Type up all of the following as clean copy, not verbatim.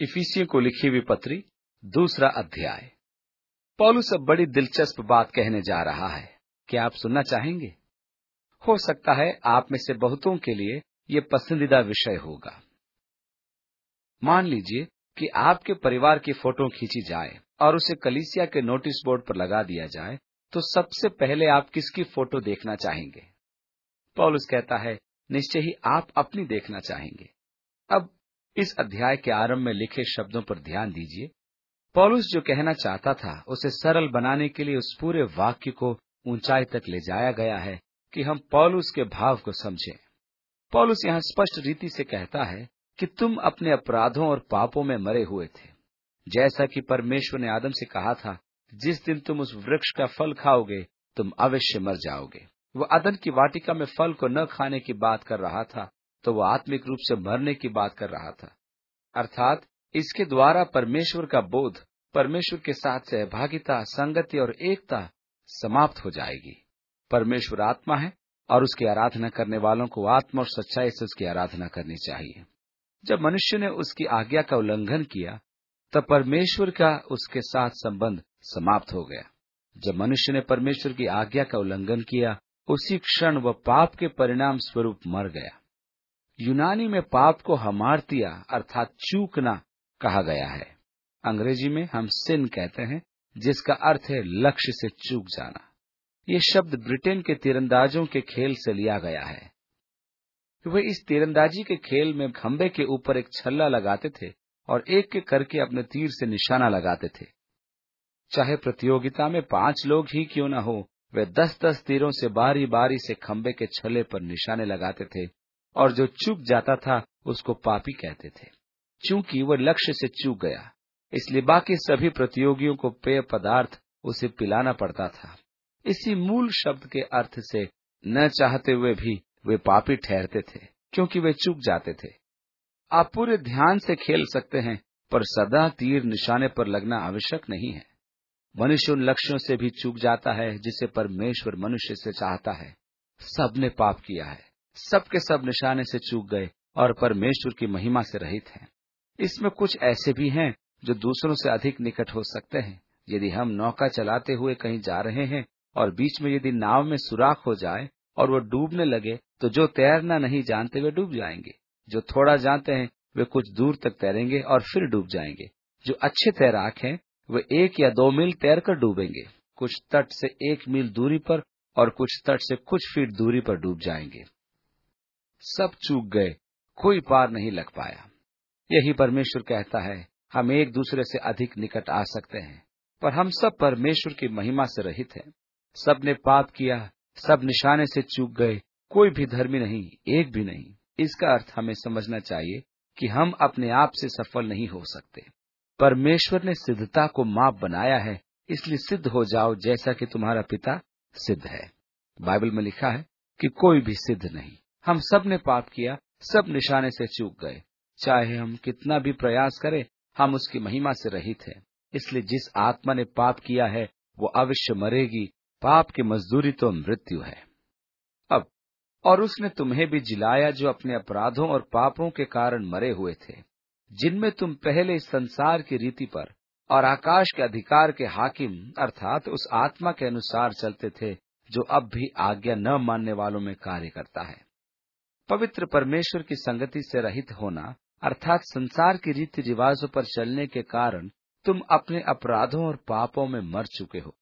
इफिसियों को लिखी हुई पत्री, 2 अध्याय। पौलुस अब बड़ी दिलचस्प बात कहने जा रहा है। क्या आप सुनना चाहेंगे? हो सकता है आप में से बहुतों के लिए ये पसंदीदा विषय होगा। मान लीजिए कि आपके परिवार की फोटो खींची जाए और उसे कलीसिया के नोटिस बोर्ड पर लगा दिया जाए, तो सबसे पहले आप किसकी फोटो देखना चाहेंगे? पौलुस कहता है, निश्चय ही आप अपनी देखना चाहेंगे। अब इस अध्याय के आरंभ में लिखे शब्दों पर ध्यान दीजिए। पौलुस जो कहना चाहता था, उसे सरल बनाने के लिए उस पूरे वाक्य को ऊंचाई तक ले जाया गया है कि हम पौलुस के भाव को समझें। पौलुस यहाँ स्पष्ट रीति से कहता है कि तुम अपने अपराधों और पापों में मरे हुए थे। जैसा कि परमेश्वर ने आदम से कहा था, जिस दिन तुम उस वृक्ष का फल खाओगे तुम अवश्य मर जाओगे। वह अदन की वाटिका में फल को न खाने की बात कर रहा था, तो वह आत्मिक रूप से मरने की बात कर रहा था। अर्थात इसके द्वारा परमेश्वर का बोध, परमेश्वर के साथ सहभागिता, संगति और एकता समाप्त हो जाएगी। परमेश्वर आत्मा है और उसकी आराधना करने वालों को आत्मा और सच्चाई से उसकी आराधना करनी चाहिए। जब मनुष्य ने उसकी आज्ञा का उल्लंघन किया, तब परमेश्वर का उसके साथ संबंध समाप्त हो गया। जब मनुष्य ने परमेश्वर की आज्ञा का उल्लंघन किया, उसी क्षण वह पाप के परिणाम स्वरूप मर गया। यूनानी में पाप को हमार्तिया अर्थात चूकना कहा गया है। अंग्रेजी में हम सिन कहते हैं, जिसका अर्थ है लक्ष्य से चूक जाना। ये शब्द ब्रिटेन के तीरंदाजों के खेल से लिया गया है। वे इस तीरंदाजी के खेल में खंबे के ऊपर एक छल्ला लगाते थे और एक एक करके अपने तीर से निशाना लगाते थे। चाहे प्रतियोगिता में 5 लोग ही क्यों न हो, वे 10-10 तीरों से बारी बारी से खंबे के छल्ले पर निशाने लगाते थे और जो चूक जाता था उसको पापी कहते थे। चूंकि वह लक्ष्य से चूक गया, इसलिए बाकी सभी प्रतियोगियों को पेय पदार्थ उसे पिलाना पड़ता था। इसी मूल शब्द के अर्थ से न चाहते हुए भी वे पापी ठहरते थे, क्योंकि वे चूक जाते थे। आप पूरे ध्यान से खेल सकते हैं, पर सदा तीर निशाने पर लगना आवश्यक नहीं है। मनुष्य उन लक्ष्यों से भी चूक जाता है जिसे परमेश्वर मनुष्य से चाहता है। सबने पाप किया है, सबके सब निशाने से चूक गए और परमेश्वर की महिमा से रहित हैं। इसमें कुछ ऐसे भी हैं जो दूसरों से अधिक निकट हो सकते हैं। यदि हम नौका चलाते हुए कहीं जा रहे हैं और बीच में यदि नाव में सुराख हो जाए और वो डूबने लगे, तो जो तैरना नहीं जानते वे डूब जाएंगे। जो थोड़ा जानते हैं वे कुछ दूर तक तैरेंगे और फिर डूब जाएंगे। जो अच्छे तैराक हैं वे 1 या 2 मील तैरकर डूबेंगे, कुछ तट से 1 मील दूरी पर और कुछ तट से कुछ फीट दूरी पर डूब जाएंगे। सब चूक गए, कोई पार नहीं लग पाया। यही परमेश्वर कहता है, हम एक दूसरे से अधिक निकट आ सकते हैं, पर हम सब परमेश्वर की महिमा से रहित हैं। सब ने पाप किया, सब निशाने से चूक गए, कोई भी धर्मी नहीं, एक भी नहीं। इसका अर्थ हमें समझना चाहिए कि हम अपने आप से सफल नहीं हो सकते। परमेश्वर ने सिद्धता को माप बनाया है, इसलिए सिद्ध हो जाओ जैसा कि तुम्हारा पिता सिद्ध है। बाइबल में लिखा है कि कोई भी सिद्ध नहीं। हम सब ने पाप किया, सब निशाने से चूक गए। चाहे हम कितना भी प्रयास करें, हम उसकी महिमा से रहित हैं। इसलिए जिस आत्मा ने पाप किया है वो अवश्य मरेगी। पाप की मजदूरी तो मृत्यु है। अब और उसने तुम्हें भी जिलाया जो अपने अपराधों और पापों के कारण मरे हुए थे, जिनमें तुम पहले इस संसार की रीति पर और आकाश के अधिकार के हाकिम अर्थात उस आत्मा के अनुसार चलते थे जो अब भी आज्ञा न मानने वालों में कार्य करता है। पवित्र परमेश्वर की संगति से रहित होना अर्थात संसार की रीति रिवाजों पर चलने के कारण तुम अपने अपराधों और पापों में मर चुके हो।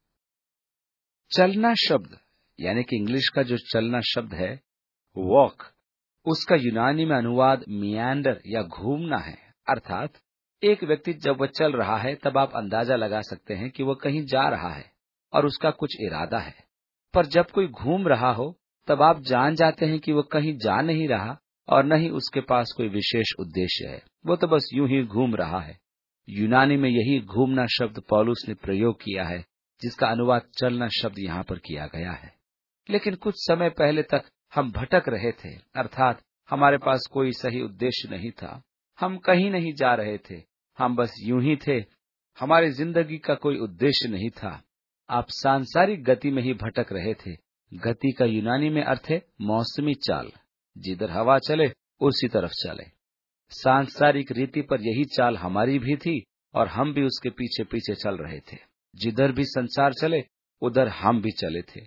चलना शब्द यानी कि इंग्लिश का जो चलना शब्द है वॉक, उसका यूनानी में अनुवाद मियांडर या घूमना है। अर्थात एक व्यक्ति जब वह चल रहा है तब आप अंदाजा लगा सकते हैं कि वह कहीं जा रहा है और उसका कुछ इरादा है। पर जब कोई घूम रहा हो तब आप जान जाते हैं कि वह कहीं जा नहीं रहा और न ही उसके पास कोई विशेष उद्देश्य है, वो तो बस यूं ही घूम रहा है। यूनानी में यही घूमना शब्द पौलुस ने प्रयोग किया है, जिसका अनुवाद चलना शब्द यहाँ पर किया गया है। लेकिन कुछ समय पहले तक हम भटक रहे थे, अर्थात हमारे पास कोई सही उद्देश्य नहीं था। हम कहीं नहीं जा रहे थे, हम बस यूं ही थे। हमारी जिंदगी का कोई उद्देश्य नहीं था। आप सांसारिक गति में ही भटक रहे थे। गति का यूनानी में अर्थ है मौसमी चाल। जिधर हवा चले उसी तरफ चले। सांसारिक रीति पर यही चाल हमारी भी थी और हम भी उसके पीछे पीछे चल रहे थे। जिधर भी संसार चले उधर हम भी चले थे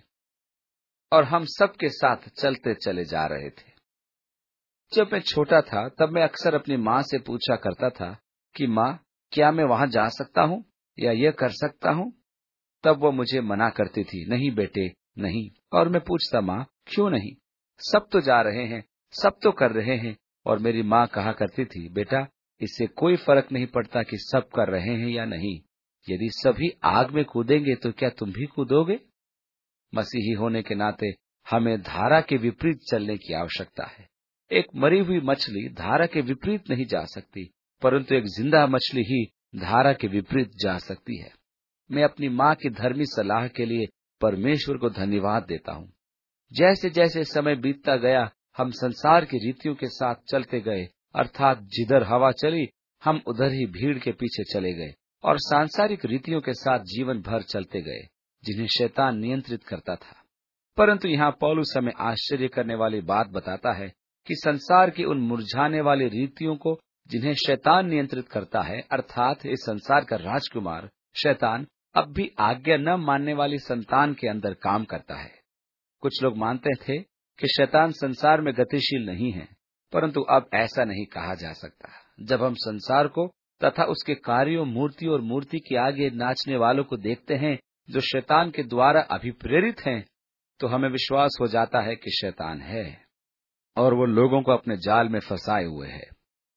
और हम सबके साथ चलते चले जा रहे थे। जब मैं छोटा था तब मैं अक्सर अपनी माँ से पूछा करता था कि माँ, क्या मैं वहां जा सकता हूँ या ये कर सकता हूँ? तब वो मुझे मना करती थी, नहीं बेटे नहीं। और मैं पूछता, माँ क्यों नहीं? सब तो जा रहे हैं, सब तो कर रहे हैं। और मेरी माँ कहा करती थी, बेटा इससे कोई फर्क नहीं पड़ता कि सब कर रहे हैं या नहीं। यदि सभी आग में कूदेंगे तो क्या तुम भी कूदोगे? मसीही होने के नाते हमें धारा के विपरीत चलने की आवश्यकता है। एक मरी हुई मछली धारा के विपरीत नहीं जा सकती, परंतु एक जिंदा मछली ही धारा के विपरीत जा सकती है। मैं अपनी माँ की धर्मी सलाह के लिए परमेश्वर को धन्यवाद देता हूँ। जैसे जैसे समय बीतता गया हम संसार की रीतियों के साथ चलते गए, अर्थात जिधर हवा चली हम उधर ही भीड़ के पीछे चले गए और सांसारिक रीतियों के साथ जीवन भर चलते गए, जिन्हें शैतान नियंत्रित करता था। परंतु यहाँ पौलुस हमें आश्चर्य करने वाली बात बताता है कि संसार की उन मुरझाने वाली रीतियों को जिन्हें शैतान नियंत्रित करता है, अर्थात इस संसार का राजकुमार शैतान अब भी आज्ञा न मानने वाली संतान के अंदर काम करता है। कुछ लोग मानते थे कि शैतान संसार में गतिशील नहीं है, परंतु अब ऐसा नहीं कहा जा सकता। जब हम संसार को तथा उसके कार्यों, मूर्ति और मूर्ति के आगे नाचने वालों को देखते हैं जो शैतान के द्वारा अभिप्रेरित हैं, तो हमें विश्वास हो जाता है कि शैतान है और वो लोगों को अपने जाल में फंसाए हुए है।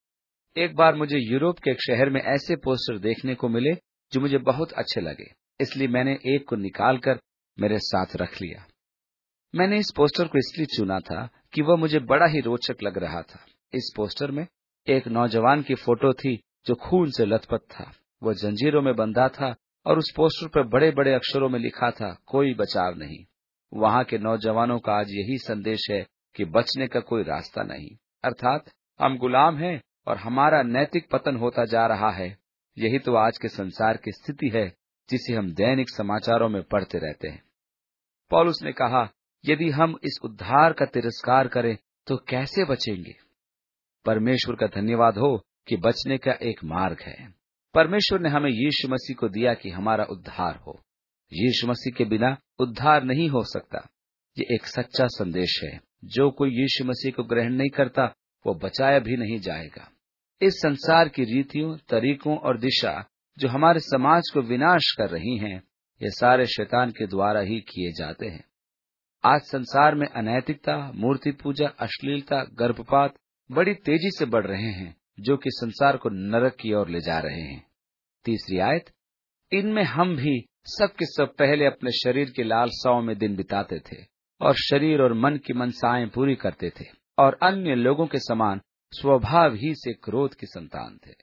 एक बार मुझे यूरोप के एक शहर में ऐसे पोस्टर देखने को मिले जो मुझे बहुत अच्छे लगे, इसलिए मैंने एक को निकालकर मेरे साथ रख लिया। मैंने इस पोस्टर को इसलिए चुना था कि वह मुझे बड़ा ही रोचक लग रहा था। इस पोस्टर में एक नौजवान की फोटो थी जो खून से लथपथ था। वह जंजीरों में बंधा था और उस पोस्टर पर बड़े बड़े अक्षरों में लिखा था, कोई बचाव नहीं। वहां के नौजवानों का आज यही संदेश है कि बचने का कोई रास्ता नहीं, अर्थात हम गुलाम हैं और हमारा नैतिक पतन होता जा रहा है। यही तो आज के संसार की स्थिति है जिसे हम दैनिक समाचारों में पढ़ते रहते हैं। पौलुस ने कहा, यदि हम इस उद्धार का तिरस्कार करें तो कैसे बचेंगे? परमेश्वर का धन्यवाद हो कि बचने का एक मार्ग है। परमेश्वर ने हमें यीशु मसीह को दिया कि हमारा उद्धार हो। यीशु मसीह के बिना उद्धार नहीं हो सकता। ये एक सच्चा संदेश है। जो कोई यीशु मसीह को ग्रहण नहीं करता वो बचाया भी नहीं जाएगा। इस संसार की रीतियों, तरीकों और दिशा जो हमारे समाज को विनाश कर रही हैं, ये सारे शैतान के द्वारा ही किए जाते हैं। आज संसार में अनैतिकता, मूर्ति पूजा, अश्लीलता, गर्भपात बड़ी तेजी से बढ़ रहे हैं, जो कि संसार को नरक की ओर ले जा रहे हैं। तीसरी आयत, इनमें हम भी सब के सब पहले अपने शरीर की लालसाओं में दिन बिताते थे और शरीर और मन की मनसाएं पूरी करते थे और अन्य लोगों के समान स्वभाव ही से क्रोध की संतान थे।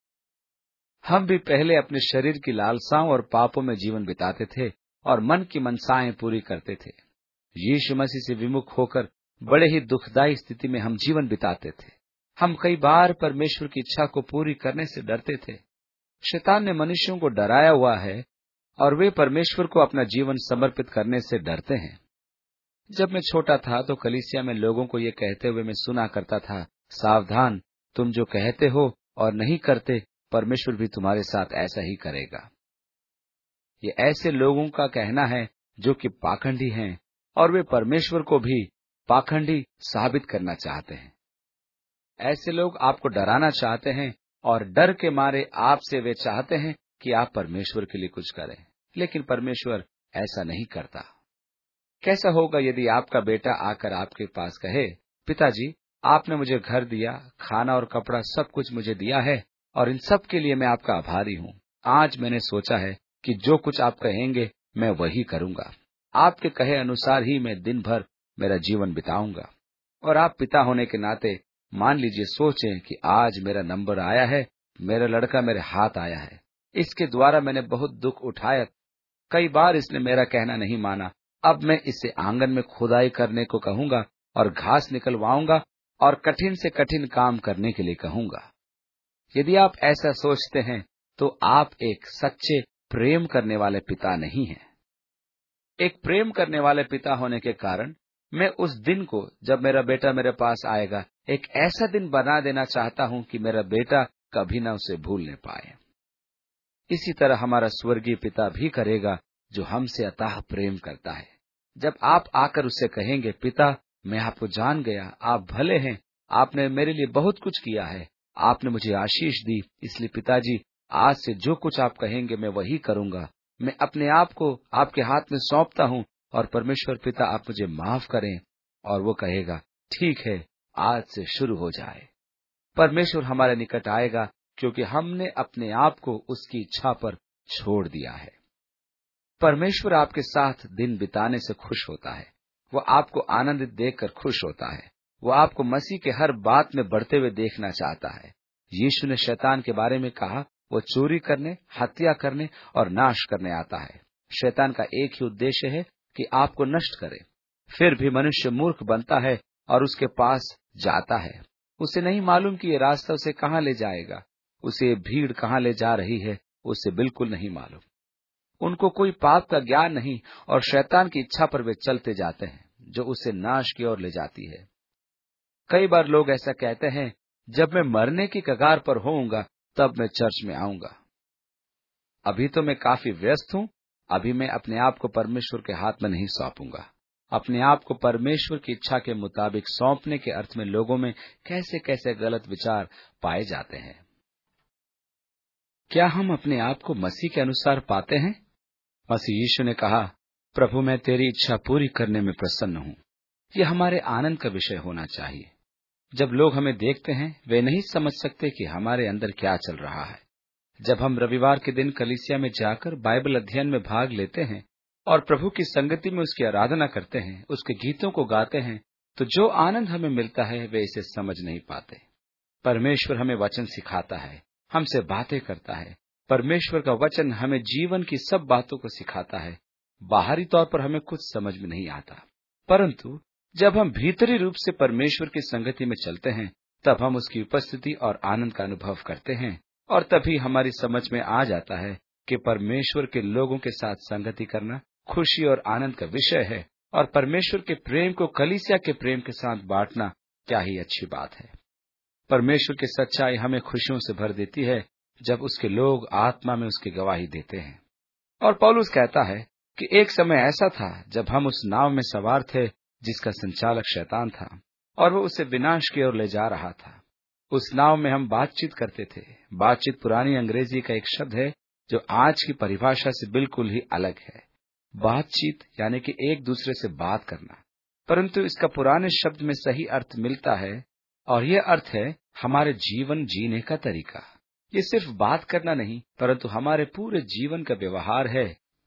हम भी पहले अपने शरीर की लालसाओं और पापों में जीवन बिताते थे और मन की मनसाएं पूरी करते थे। यीशु मसीह से विमुख होकर बड़े ही दुखदायी स्थिति में हम जीवन बिताते थे। हम कई बार परमेश्वर की इच्छा को पूरी करने से डरते थे। शैतान ने मनुष्यों को डराया हुआ है और वे परमेश्वर को अपना जीवन समर्पित करने से डरते हैं। जब मैं छोटा था तो कलीसिया में लोगों को ये कहते हुए मैं सुना करता था, सावधान, तुम जो कहते हो और नहीं करते, परमेश्वर भी तुम्हारे साथ ऐसा ही करेगा। ये ऐसे लोगों का कहना है जो कि पाखंडी हैं और वे परमेश्वर को भी पाखंडी साबित करना चाहते हैं। ऐसे लोग आपको डराना चाहते हैं और डर के मारे आपसे वे चाहते हैं कि आप परमेश्वर के लिए कुछ करें, लेकिन परमेश्वर ऐसा नहीं करता। कैसा होगा यदि आपका बेटा आकर आपके पास कहे, पिताजी आपने मुझे घर दिया, खाना और कपड़ा सब कुछ मुझे दिया है और इन सब के लिए मैं आपका आभारी हूँ। आज मैंने सोचा है कि जो कुछ आप कहेंगे मैं वही करूंगा। आपके कहे अनुसार ही मैं दिन भर मेरा जीवन बिताऊंगा। और आप पिता होने के नाते मान लीजिए, सोचें कि आज मेरा नंबर आया है, मेरा लड़का मेरे हाथ आया है। इसके द्वारा मैंने बहुत दुख उठाया। कई बार इसने मेरा कहना नहीं माना। अब मैं इसे आंगन में खुदाई करने को कहूंगा और घास निकलवाऊंगा और कठिन से कठिन काम करने के लिए कहूंगा। यदि आप ऐसा सोचते हैं तो आप एक सच्चे प्रेम करने वाले पिता नहीं हैं। एक प्रेम करने वाले पिता होने के कारण मैं उस दिन को जब मेरा बेटा मेरे पास आएगा एक ऐसा दिन बना देना चाहता हूं कि मेरा बेटा कभी न उसे भूलने पाए। इसी तरह हमारा स्वर्गीय पिता भी करेगा, जो हमसे अथाह प्रेम करता है। जब आप आकर उससे कहेंगे, पिता मैं आपको जान गया, आप भले हैं, आपने मेरे लिए बहुत कुछ किया है, आपने मुझे आशीष दी, इसलिए पिताजी आज से जो कुछ आप कहेंगे मैं वही करूंगा। मैं अपने आप को आपके हाथ में सौंपता हूं और परमेश्वर पिता आप मुझे माफ करें। और वो कहेगा, ठीक है, आज से शुरू हो जाए। परमेश्वर हमारे निकट आएगा, क्योंकि हमने अपने आप को उसकी इच्छा पर छोड़ दिया है। परमेश्वर आपके साथ दिन बिताने से खुश होता है। वो आपको आनंदित देखकर खुश होता है। वो आपको मसीह के हर बात में बढ़ते हुए देखना चाहता है। यीशु ने शैतान के बारे में कहा, वो चोरी करने, हत्या करने और नाश करने आता है। शैतान का एक ही उद्देश्य है कि आपको नष्ट करे। फिर भी मनुष्य मूर्ख बनता है और उसके पास जाता है। उसे नहीं मालूम कि ये रास्ता उसे कहाँ ले जाएगा, उसे ये भीड़ कहाँ ले जा रही है, उसे बिल्कुल नहीं मालूम। उनको कोई पाप का ज्ञान नहीं और शैतान की इच्छा पर वे चलते जाते हैं, जो उसे नाश की ओर ले जाती है। कई बार लोग ऐसा कहते हैं, जब मैं मरने की कगार पर होऊंगा तब मैं चर्च में आऊंगा। अभी तो मैं काफी व्यस्त हूं, अभी मैं अपने आप को परमेश्वर के हाथ में नहीं सौंपूंगा। अपने आप को परमेश्वर की इच्छा के मुताबिक सौंपने के अर्थ में लोगों में कैसे कैसे गलत विचार पाए जाते हैं। क्या हम अपने आप को मसीह के अनुसार पाते हैं? मसीह यीशु ने कहा, प्रभु मैं तेरी इच्छा पूरी करने में प्रसन्न हूं। यह हमारे आनंद का विषय होना चाहिए। जब लोग हमें देखते हैं, वे नहीं समझ सकते कि हमारे अंदर क्या चल रहा है। जब हम रविवार के दिन कलीसिया में जाकर बाइबल अध्ययन में भाग लेते हैं और प्रभु की संगति में उसकी आराधना करते हैं, उसके गीतों को गाते हैं, तो जो आनंद हमें मिलता है वे इसे समझ नहीं पाते। परमेश्वर हमें वचन सिखाता है, हमसे बातें करता है। परमेश्वर का वचन हमें जीवन की सब बातों को सिखाता है। बाहरी तौर पर हमें कुछ समझ में नहीं आता, परंतु जब हम भीतरी रूप से परमेश्वर की संगति में चलते हैं, तब हम उसकी उपस्थिति और आनंद का अनुभव करते हैं। और तभी हमारी समझ में आ जाता है कि परमेश्वर के लोगों के साथ संगति करना खुशी और आनंद का विषय है, और परमेश्वर के प्रेम को कलीसिया के प्रेम के साथ बांटना क्या ही अच्छी बात है। परमेश्वर की सच्चाई हमें खुशियों से भर देती है जब उसके लोग आत्मा में उसकी गवाही देते हैं। और पौलुस कहता है कि एक समय ऐसा था जब हम उस नाव में सवार थे जिसका संचालक शैतान था, और वो उसे विनाश की ओर ले जा रहा था। उस नाव में हम बातचीत करते थे। बातचीत पुरानी अंग्रेजी का एक शब्द है जो आज की परिभाषा से बिल्कुल ही अलग है। बातचीत यानी कि एक दूसरे से बात करना, परंतु इसका पुराने शब्द में सही अर्थ मिलता है, और यह अर्थ है हमारे जीवन जीने का तरीका। ये सिर्फ बात करना नहीं, परंतु हमारे पूरे जीवन का व्यवहार है।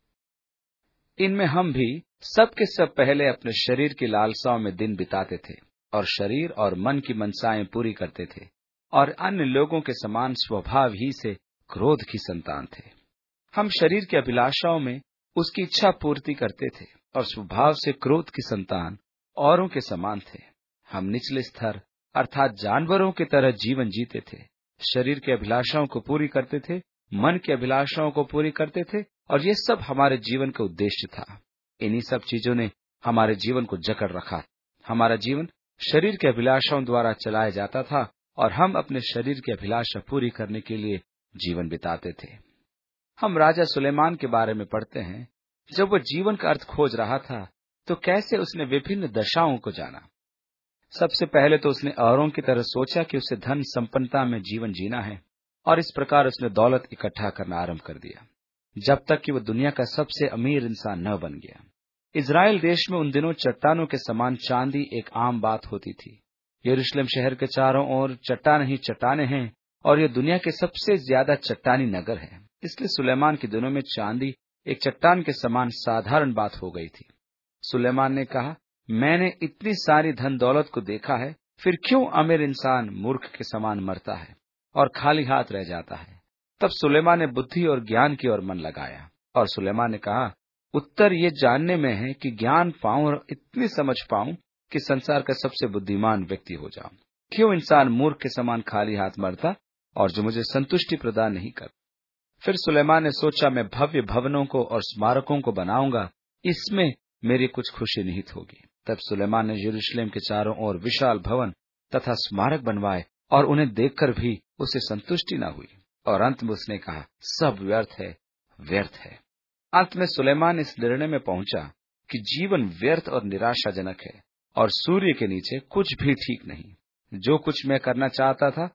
इनमें हम भी सबके सब पहले अपने शरीर की लालसाओं में दिन बिताते थे और शरीर और मन की मनसाएं पूरी करते थे, और अन्य लोगों के समान स्वभाव ही से क्रोध की संतान थे। हम शरीर की अभिलाषाओं में उसकी इच्छा पूर्ति करते थे और स्वभाव से क्रोध की संतान औरों के समान थे। हम निचले स्तर अर्थात जानवरों की तरह जीवन जीते थे। शरीर की अभिलाषाओं को पूरी करते थे, मन की अभिलाषाओं को पूरी करते थे, और ये सब हमारे जीवन का उद्देश्य था। इन्हीं सब चीजों ने हमारे जीवन को जकड़ रखा। हमारा जीवन शरीर के अभिलाषाओं द्वारा चलाया जाता था, और हम अपने शरीर की अभिलाषा पूरी करने के लिए जीवन बिताते थे। हम राजा सुलेमान के बारे में पढ़ते हैं। जब वह जीवन का अर्थ खोज रहा था, तो कैसे उसने विभिन्न दशाओं को जाना। सबसे पहले तो उसने औरों की तरह सोचा कि उसे धन संपन्नता में जीवन जीना है, और इस प्रकार उसने दौलत इकट्ठा करना आरंभ कर दिया, जब तक कि वह दुनिया का सबसे अमीर इंसान न बन गया। इजराइल देश में उन दिनों चट्टानों के समान चांदी एक आम बात होती थी। यरूशलेम शहर के चारों ओर चट्टान ही चट्टाने हैं, और यह दुनिया के सबसे ज्यादा चट्टानी नगर है। इसलिए सुलेमान के दिनों में चांदी एक चट्टान के समान साधारण बात हो गई थी। सुलेमान ने कहा, मैंने इतनी सारी धन दौलत को देखा है, फिर क्यों अमीर इंसान मूर्ख के समान मरता है और खाली हाथ रह जाता है। तब सुलेमान ने बुद्धि और ज्ञान की ओर मन लगाया, और सुलेमान ने कहा, उत्तर ये जानने में है कि ज्ञान पाऊं और इतनी समझ पाऊं कि संसार का सबसे बुद्धिमान व्यक्ति हो जाऊं। क्यों इंसान मूर्ख के समान खाली हाथ मरता, और जो मुझे संतुष्टि प्रदान नहीं कर। फिर सुलेमान ने सोचा, मैं भव्य भवनों को और स्मारकों को बनाऊंगा, इसमें मेरी कुछ खुशी निहित होगी। तब सुलेमान ने यरूशलेम के चारों ओर विशाल भवन तथा स्मारक बनवाए और उन्हें देखकर भी उसे संतुष्टि न हुई और अंत में उसने कहा, सब व्यर्थ है, व्यर्थ है। अंत में सुलेमान इस निर्णय में पहुंचा कि जीवन व्यर्थ और निराशाजनक है और सूर्य के नीचे कुछ भी ठीक नहीं। जो कुछ मैं करना चाहता था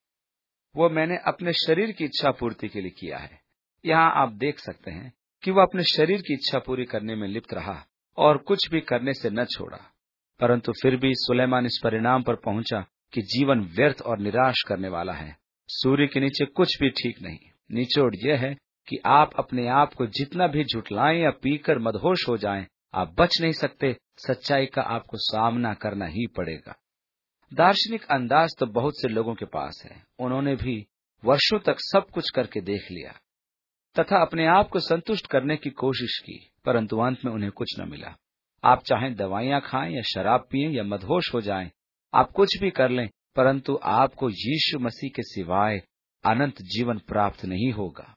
वो मैंने अपने शरीर की इच्छा पूर्ति के लिए किया है। यहाँ आप देख सकते हैं कि वह अपने शरीर की इच्छा पूरी करने में लिप्त रहा और कुछ भी करने से न छोड़ा। परंतु फिर भी सुलेमान इस परिणाम पर पहुंचा कि जीवन व्यर्थ और निराश करने वाला है। सूर्य के नीचे कुछ भी ठीक नहीं। निचोड़ यह है कि आप अपने आप को जितना भी झुठलाएं या पीकर मदहोश हो जाएं, आप बच नहीं सकते। सच्चाई का आपको सामना करना ही पड़ेगा। दार्शनिक अंदाज तो बहुत से लोगों के पास है। उन्होंने भी वर्षों तक सब कुछ करके देख लिया तथा अपने आप को संतुष्ट करने की कोशिश की, परंतु अंत में उन्हें कुछ न मिला। आप चाहें दवाइयां खाएं या शराब पिएं या मदहोश हो जाएं, आप कुछ भी कर लें, परंतु आपको यीशु मसीह के सिवाय अनंत जीवन प्राप्त नहीं होगा।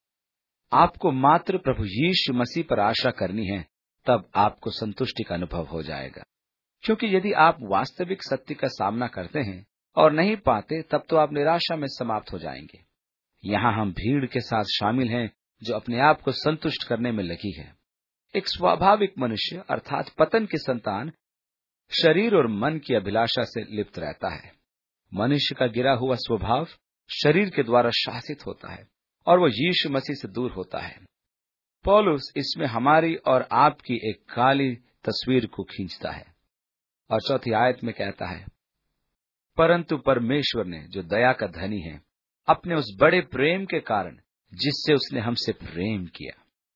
आपको मात्र प्रभु यीशु मसीह पर आशा करनी है, तब आपको संतुष्टि का अनुभव हो जाएगा। क्योंकि यदि आप वास्तविक सत्य का सामना करते हैं और नहीं पाते, तब तो आप निराशा में समाप्त हो जाएंगे। यहाँ हम भीड़ के साथ शामिल हैं जो अपने आप को संतुष्ट करने में लगी है। एक स्वाभाविक मनुष्य अर्थात पतन की संतान शरीर और मन की अभिलाषा से लिप्त रहता है। मनुष्य का गिरा हुआ स्वभाव शरीर के द्वारा शासित होता है और वो यीशु मसीह से दूर होता है। पौलुस इसमें हमारी और आपकी एक काली तस्वीर को खींचता है और चौथी आयत में कहता है, परंतु परमेश्वर ने जो दया का धनी है, अपने उस बड़े प्रेम के कारण जिससे उसने हमसे प्रेम किया।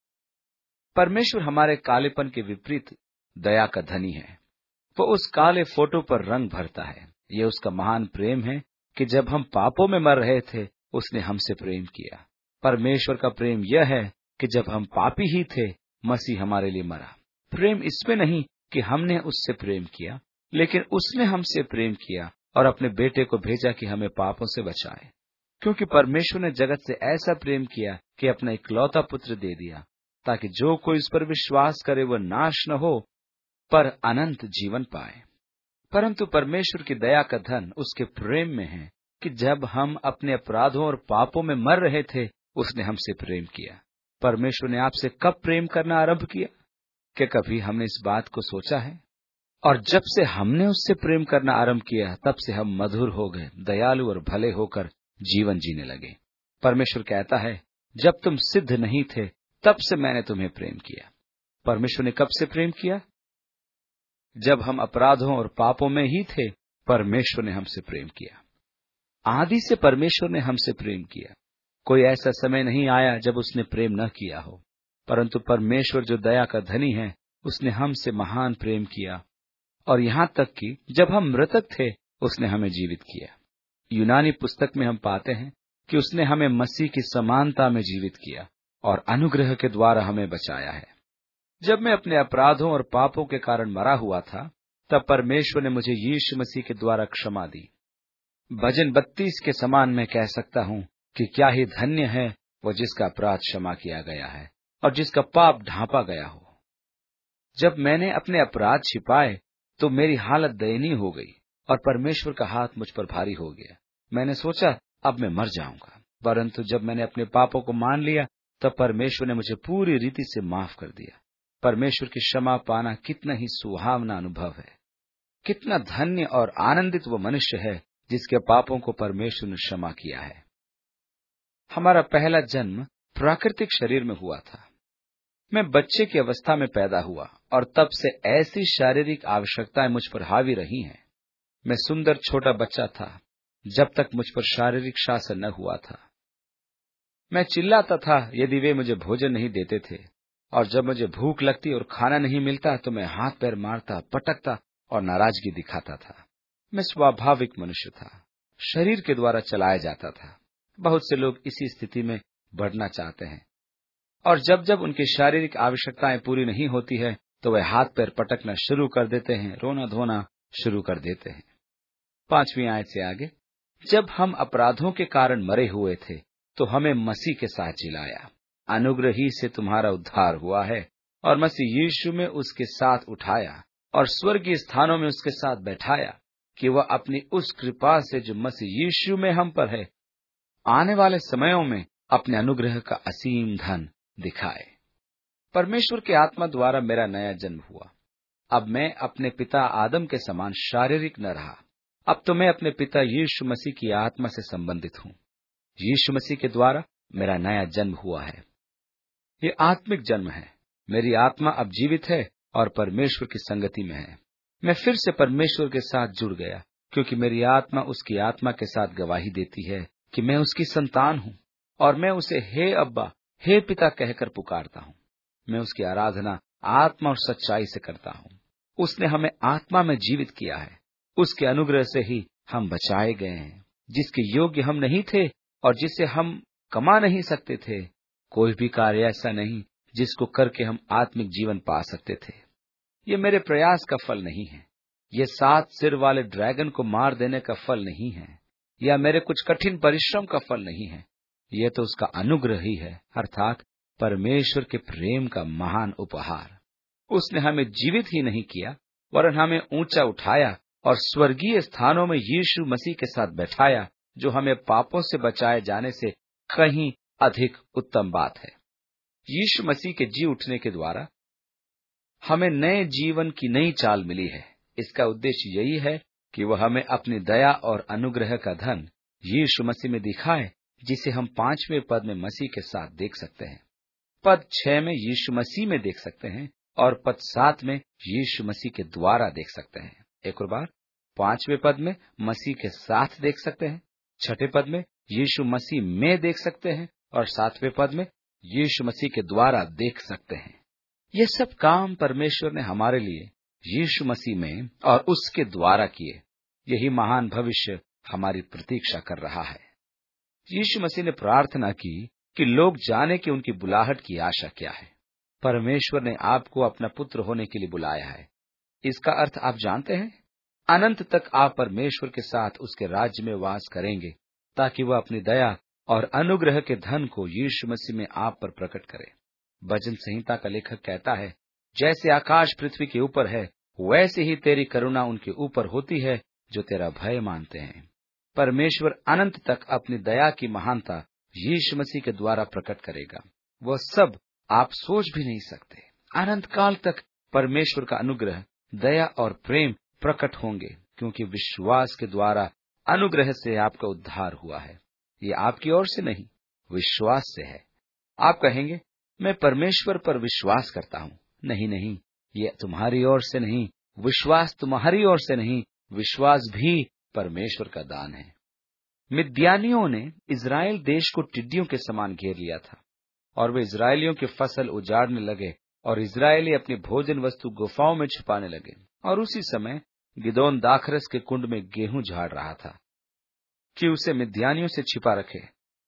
परमेश्वर हमारे कालेपन के विपरीत दया का धनी है। वो उस काले फोटो पर रंग भरता है। ये उसका महान प्रेम है कि जब हम पापों में मर रहे थे, उसने हमसे प्रेम किया। परमेश्वर का प्रेम यह है कि जब हम पापी ही थे, मसीह हमारे लिए मरा। प्रेम इसमें नहीं कि हमने उससे प्रेम किया, लेकिन उसने हमसे प्रेम किया और अपने बेटे को भेजा कि हमें पापों से बचाए। क्योंकि परमेश्वर ने जगत से ऐसा प्रेम किया कि अपना इकलौता पुत्र दे दिया, ताकि जो कोई उस पर विश्वास करे वह नाश न हो, पर अनंत जीवन पाए। परंतु परमेश्वर की दया का धन उसके प्रेम में है कि जब हम अपने अपराधों और पापों में मर रहे थे, उसने हमसे प्रेम किया। परमेश्वर ने आपसे कब प्रेम करना आरंभ किया? क्या कभी हमने इस बात को सोचा है? और जब से हमने उससे प्रेम करना आरंभ किया, तब से हम मधुर हो गए, दयालु और भले होकर जीवन जीने लगे। परमेश्वर कहता है, जब तुम सिद्ध नहीं थे, तब से मैंने तुम्हें प्रेम किया। परमेश्वर ने कब से प्रेम किया? जब हम अपराधों और पापों में ही थे, परमेश्वर ने हमसे प्रेम किया। आदि से परमेश्वर ने हमसे प्रेम किया। कोई ऐसा समय नहीं आया जब उसने प्रेम न किया हो। परंतु परमेश्वर जो दया का धनी है, उसने हमसे महान प्रेम किया, और यहाँ तक कि जब हम मृतक थे, उसने हमें जीवित किया। यूनानी पुस्तक में हम पाते हैं कि उसने हमें मसीह की समानता में जीवित किया और अनुग्रह के द्वारा हमें बचाया है। जब मैं अपने अपराधों और पापों के कारण मरा हुआ था, तब परमेश्वर ने मुझे यीशु मसीह के द्वारा क्षमा दी। भजन 32 के समान मैं कह सकता हूँ कि क्या ही धन्य है वो जिसका अपराध क्षमा किया गया है और जिसका पाप ढांपा गया हो। जब मैंने अपने अपराध छिपाए तो मेरी हालत दयनीय हो गई और परमेश्वर का हाथ मुझ पर भारी हो गया। मैंने सोचा अब मैं मर जाऊंगा, परंतु जब मैंने अपने पापों को मान लिया, तब परमेश्वर ने मुझे पूरी रीति से माफ कर दिया। परमेश्वर की क्षमा पाना कितना ही सुहावना अनुभव है। कितना धन्य और आनंदित वो मनुष्य है जिसके पापों को परमेश्वर ने क्षमा किया है। हमारा पहला जन्म प्राकृतिक शरीर में हुआ था। मैं बच्चे की अवस्था में पैदा हुआ और तब से ऐसी शारीरिक आवश्यकताएं मुझ पर हावी रही हैं। मैं सुंदर छोटा बच्चा था जब तक मुझ पर शारीरिक शासन न हुआ था। मैं चिल्लाता था यदि वे मुझे भोजन नहीं देते थे, और जब मुझे भूख लगती और खाना नहीं मिलता तो मैं हाथ पैर मारता, पटकता और नाराजगी दिखाता था। मैं स्वाभाविक मनुष्य था, शरीर के द्वारा चलाया जाता था। बहुत से लोग इसी स्थिति में बढ़ना चाहते हैं, और जब जब उनकी शारीरिक आवश्यकताएं पूरी नहीं होती है तो वे हाथ पैर पटकना शुरू कर देते हैं, रोना धोना शुरू कर देते हैं। 5वीं आयत से आगे, जब हम अपराधों के कारण मरे हुए थे तो हमें मसीह के साथ जिलाया। अनुग्रह ही से तुम्हारा उद्धार हुआ है, और मसीह यीशु में उसके साथ उठाया और स्वर्गीय स्थानों में उसके साथ बैठाया, कि वह अपनी उस कृपा से जो मसीह यीशु में हम पर है, आने वाले समयों में अपने अनुग्रह का असीम धन दिखाए। परमेश्वर की आत्मा द्वारा मेरा नया जन्म हुआ। अब मैं अपने पिता आदम के समान शारीरिक न रहा। अब तो मैं अपने पिता यीशु मसीह की आत्मा से संबंधित हूँ। यीशु मसीह के द्वारा मेरा नया जन्म हुआ है। ये आत्मिक जन्म है। मेरी आत्मा अब जीवित है और परमेश्वर की संगति में है। मैं फिर से परमेश्वर के साथ जुड़ गया, क्योंकि मेरी आत्मा उसकी आत्मा के साथ गवाही देती है कि मैं उसकी संतान हूँ, और मैं उसे हे अब्बा, हे पिता कहकर पुकारता हूँ। मैं उसकी आराधना आत्मा और सच्चाई से करता हूँ। उसने हमें आत्मा में जीवित किया है। उसके अनुग्रह से ही हम बचाए गए हैं, जिसके योग्य हम नहीं थे और जिसे हम कमा नहीं सकते थे। कोई भी कार्य ऐसा नहीं जिसको करके हम आत्मिक जीवन पा सकते थे। ये मेरे प्रयास का फल नहीं है। ये 7 सिर वाले ड्रैगन को मार देने का फल नहीं है, या मेरे कुछ कठिन परिश्रम का फल नहीं है। यह तो उसका अनुग्रह ही है, अर्थात परमेश्वर के प्रेम का महान उपहार। उसने हमें जीवित ही नहीं किया, वरन हमें ऊंचा उठाया और स्वर्गीय स्थानों में यीशु मसीह के साथ बैठाया, जो हमें पापों से बचाए जाने से कहीं अधिक उत्तम बात है। यीशु मसीह के जी उठने के द्वारा हमें नए जीवन की नई चाल मिली है। इसका उद्देश्य यही है कि वह हमें अपनी दया और अनुग्रह का धन यीशु मसीह में दिखाए, जिसे हम 5वें पद में मसीह के साथ देख सकते हैं। पद 6 में यीशु मसीह में देख सकते हैं और पद 7 में यीशु मसीह के द्वारा देख सकते हैं। एक और बार, 5वें पद में मसीह के साथ देख सकते हैं, 6ठे पद में यीशु मसीह में देख सकते हैं और 7वें पद में यीशु मसीह के द्वारा देख सकते हैं। ये सब काम परमेश्वर ने हमारे लिए यीशु मसीह में और उसके द्वारा किए। यही महान भविष्य हमारी प्रतीक्षा कर रहा है। यीशु मसीह ने प्रार्थना की कि लोग जाने कि उनकी बुलाहट की आशा क्या है। परमेश्वर ने आपको अपना पुत्र होने के लिए बुलाया है। इसका अर्थ आप जानते हैं? अनंत तक आप परमेश्वर के साथ उसके राज्य में वास करेंगे, ताकि वह अपनी दया और अनुग्रह के धन को यीशु मसीह में आप पर प्रकट करे। भजन संहिता का लेखक कहता है, जैसे आकाश पृथ्वी के ऊपर है, वैसे ही तेरी करुणा उनके ऊपर होती है जो तेरा भय मानते हैं। परमेश्वर अनंत तक अपनी दया की महानता यीशु मसीह के द्वारा प्रकट करेगा। वह सब आप सोच भी नहीं सकते। अनंत काल तक परमेश्वर का अनुग्रह, दया और प्रेम प्रकट होंगे, क्योंकि विश्वास के द्वारा अनुग्रह से आपका उद्धार हुआ है। ये आपकी ओर से नहीं, विश्वास से है। आप कहेंगे, मैं परमेश्वर पर विश्वास करता हूँ। नहीं नहीं, ये तुम्हारी ओर से नहीं, विश्वास तुम्हारी ओर से नहीं, विश्वास भी परमेश्वर का दान है। मिद्यानियों ने इजराइल देश को टिड्डियों के समान घेर लिया था, और वे इजरायलियों की फसल उजाड़ने लगे, और इजरायली अपनी भोजन वस्तु गुफाओं में छुपाने लगे। और उसी समय गिदोन दाखरस के कुंड में गेहूं झाड़ रहा था कि उसे मिद्यानियों से छिपा रखे।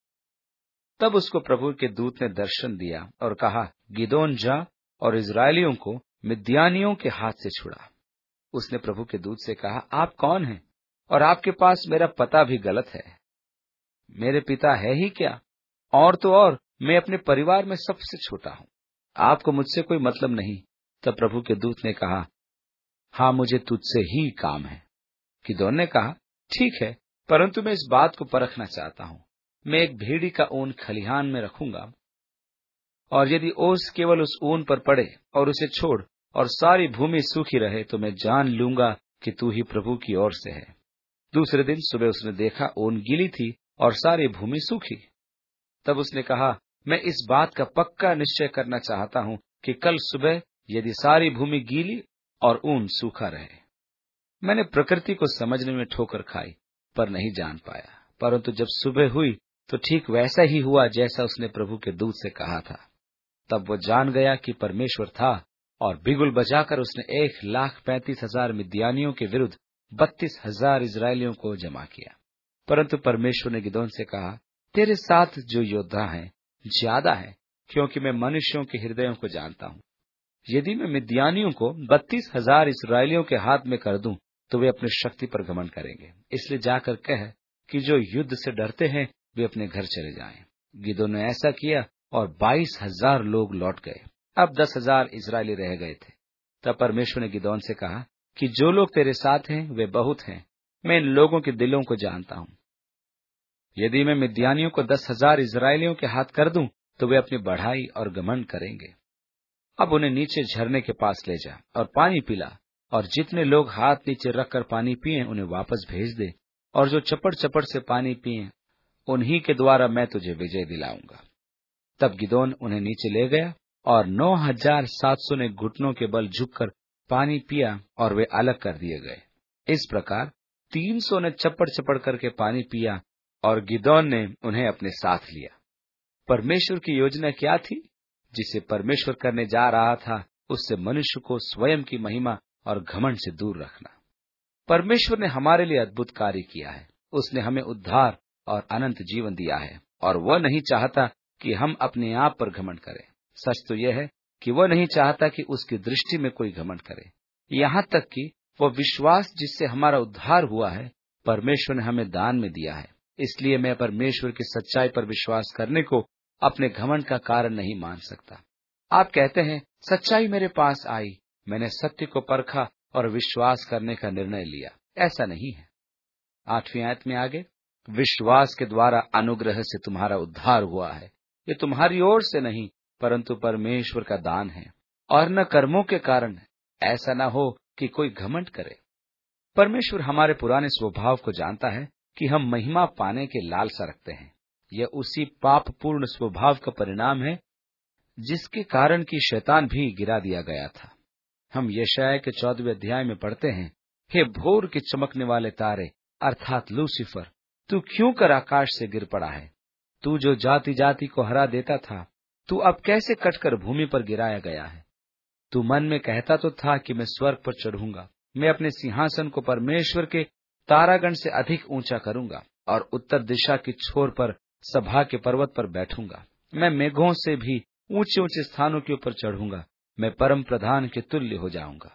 तब उसको प्रभु के दूत ने दर्शन दिया और कहा, गिदोन जा और इजरायलियों को मिद्यानियों के हाथ से छुड़ा। उसने प्रभु के दूत से कहा, आप कौन हैं और आपके पास मेरा पता भी गलत है। मेरे पिता है ही क्या, और तो और मैं अपने परिवार में सबसे छोटा हूँ। आपको मुझसे कोई मतलब नहीं। तब प्रभु के दूत ने कहा, हाँ, मुझे तुझसे ही काम है। गिदोन ने कहा, ठीक है, परंतु मैं इस बात को परखना चाहता हूँ। मैं एक भेड़ी का ऊन खलिहान में रखूंगा, और यदि ओस केवल उस ऊन पर पड़े और उसे छोड़ और सारी भूमि सूखी रहे, तो मैं जान लूंगा कि तू ही प्रभु की ओर से है। दूसरे दिन सुबह उसने देखा, ऊन गीली थी और सारी भूमि सूखी। तब उसने कहा, मैं इस बात का पक्का निश्चय करना चाहता हूँ कि कल सुबह यदि सारी भूमि गीली और ऊन सूखा रहे। मैंने प्रकृति को समझने में ठोकर खाई, पर नहीं जान पाया। परंतु जब सुबह हुई तो ठीक वैसा ही हुआ जैसा उसने प्रभु के दूत से कहा था। तब वो जान गया कि परमेश्वर था, और बिगुल बजाकर उसने 1,35,000 मिद्यानियों के विरुद्ध 32,000 इजरायलियों को जमा किया। परंतु परमेश्वर ने गिदोन से कहा, तेरे साथ जो योद्धा हैं ज्यादा है, क्योंकि मैं मनुष्यों के हृदयों को जानता हूँ। यदि मैं मिद्यानियों को 32,000 इस्राएलियों के हाथ में कर दूं, तो वे अपनी शक्ति पर घमंड करेंगे। इसलिए जाकर कह कि जो युद्ध से डरते हैं वे अपने घर चले जाएं। गिदोन ने ऐसा किया और 22,000 लोग लौट गए। अब 10,000 इस्राएली रह गए थे। तब परमेश्वर ने गिदोन से कहा कि जो लोग तेरे साथ हैं वे बहुत हैं, मैं इन लोगों के दिलों को जानता हूं। यदि मैं मिद्यानियों को 10,000 इस्राएलियों के हाथ कर दूं, तो वे अपनी बढ़ाई और घमंड करेंगे। अब उन्हें नीचे झरने के पास ले जा और पानी पिला, और जितने लोग हाथ नीचे रखकर पानी पिए उन्हें वापस भेज दे, और जो चपड़ चपड़ से पानी पिए उन्हीं के द्वारा मैं तुझे विजय दिलाऊंगा। तब गिदोन उन्हें नीचे ले गया, और 9,700 ने घुटनों के बल झुककर पानी पिया, और वे अलग कर दिए गए। इस प्रकार 300 ने चपड़ चपड़ करके पानी पिया, और गिदोन ने उन्हें अपने साथ लिया। परमेश्वर की योजना क्या थी? जिसे परमेश्वर करने जा रहा था, उससे मनुष्य को स्वयं की महिमा और घमंड से दूर रखना। परमेश्वर ने हमारे लिए अद्भुत कार्य किया है। उसने हमें उद्धार और अनंत जीवन दिया है, और वह नहीं चाहता कि हम अपने आप पर घमंड करें। सच तो यह है कि वह नहीं चाहता कि उसकी दृष्टि में कोई घमंड करे। यहाँ तक कि वह विश्वास जिससे हमारा उद्धार हुआ है, परमेश्वर ने हमें दान में दिया है। इसलिए मैं परमेश्वर की सच्चाई पर विश्वास करने को अपने घमंड का कारण नहीं मान सकता। आप कहते हैं, सच्चाई मेरे पास आई, मैंने सत्य को परखा और विश्वास करने का निर्णय लिया। ऐसा नहीं है। 8वीं आयत में आगे, विश्वास के द्वारा अनुग्रह से तुम्हारा उद्धार हुआ है। ये तुम्हारी ओर से नहीं, परंतु परमेश्वर का दान है, और न कर्मों के कारण। ऐसा न हो कि कोई घमंड करे। परमेश्वर हमारे पुराने स्वभाव को जानता है कि हम महिमा पाने के लालसा रखते हैं। यह उसी पापपूर्ण स्वभाव का परिणाम है जिसके कारण कि शैतान भी गिरा दिया गया था। हम यशायाह के 14वें अध्याय में पढ़ते हैं, हे भोर के चमकने वाले तारे अर्थात लूसीफर, तू क्यों कर आकाश से गिर पड़ा है? तू जो जाति जाति को हरा देता था, तू अब कैसे कटकर भूमि पर गिराया गया है? तू मन में कहता तो था कि मैं स्वर्ग पर चढ़ूंगा, मैं अपने सिंहासन को परमेश्वर के तारागण से अधिक ऊंचा करूंगा, और उत्तर दिशा की छोर पर सभा के पर्वत पर बैठूंगा। मैं मेघों से भी ऊंचे ऊंचे स्थानों के ऊपर चढ़ूंगा, मैं परम प्रधान के तुल्य हो जाऊंगा।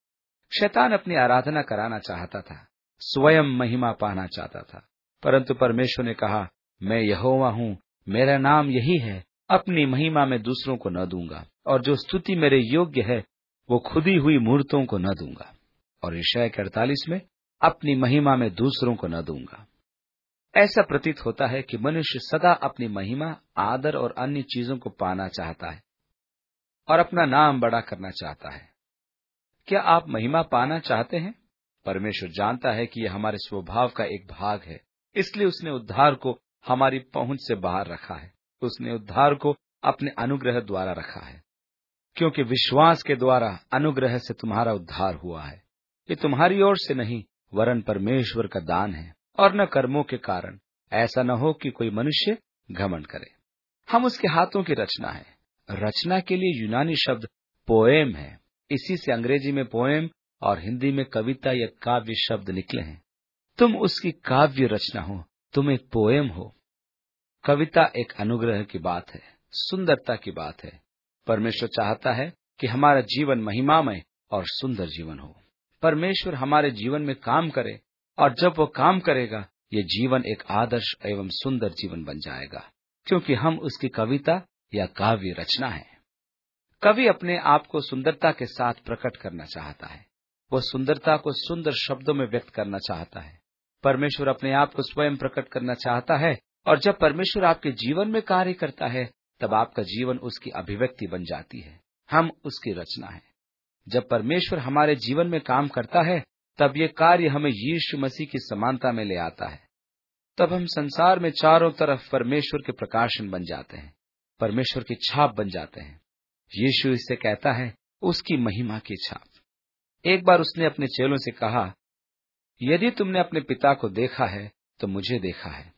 शैतान अपनी आराधना कराना चाहता था, स्वयं महिमा पाना चाहता था, परंतु परमेश्वर ने कहा, मैं यहोवा हूं, मेरा नाम यही है, अपनी महिमा में दूसरों को न दूंगा, और जो स्तुति मेरे योग्य है वो खुदी हुई मूर्तों को न दूंगा। और यशायाह 48 में, अपनी महिमा में दूसरों को न दूंगा। ऐसा प्रतीत होता है कि मनुष्य सदा अपनी महिमा, आदर और अन्य चीजों को पाना चाहता है और अपना नाम बड़ा करना चाहता है। क्या आप महिमा पाना चाहते हैं? परमेश्वर जानता है कि यह हमारे स्वभाव का एक भाग है, इसलिए उसने उद्धार को हमारी पहुंच से बाहर रखा है। उसने उद्धार को अपने अनुग्रह द्वारा रखा है, क्योंकि विश्वास के द्वारा अनुग्रह से तुम्हारा उद्धार हुआ है। ये तुम्हारी ओर से नहीं, वरन परमेश्वर का दान है, और न कर्मों के कारण, ऐसा न हो कि कोई मनुष्य घमंड करे। हम उसके हाथों की रचना है। रचना के लिए यूनानी शब्द पोएम है। इसी से अंग्रेजी में पोएम और हिंदी में कविता या काव्य शब्द निकले हैं। तुम उसकी काव्य रचना हो, तुम एक पोएम हो। कविता एक अनुग्रह की बात है, सुंदरता की बात है। परमेश्वर चाहता है कि हमारा जीवन महिमामय और सुंदर जीवन हो। परमेश्वर हमारे जीवन में काम करे, और जब वो काम करेगा, ये जीवन एक आदर्श एवं सुंदर जीवन बन जाएगा, क्योंकि हम उसकी कविता या काव्य रचना है। कवि अपने आप को सुंदरता के साथ प्रकट करना चाहता है। वो सुंदरता को सुंदर शब्दों में व्यक्त करना चाहता है। परमेश्वर अपने आप को स्वयं प्रकट करना चाहता है, और जब परमेश्वर आपके जीवन में कार्य करता है, तब आपका जीवन उसकी अभिव्यक्ति बन जाती है। हम उसकी रचना है। जब परमेश्वर हमारे जीवन में काम करता है, तब ये कार्य हमें यीशु मसीह की समानता में ले आता है। तब हम संसार में चारों तरफ परमेश्वर के प्रकाशन बन जाते हैं, परमेश्वर की छाप बन जाते हैं। यीशु इससे कहता है, उसकी महिमा की छाप। एक बार उसने अपने चेलों से कहा, यदि तुमने अपने पिता को देखा है तो मुझे देखा है।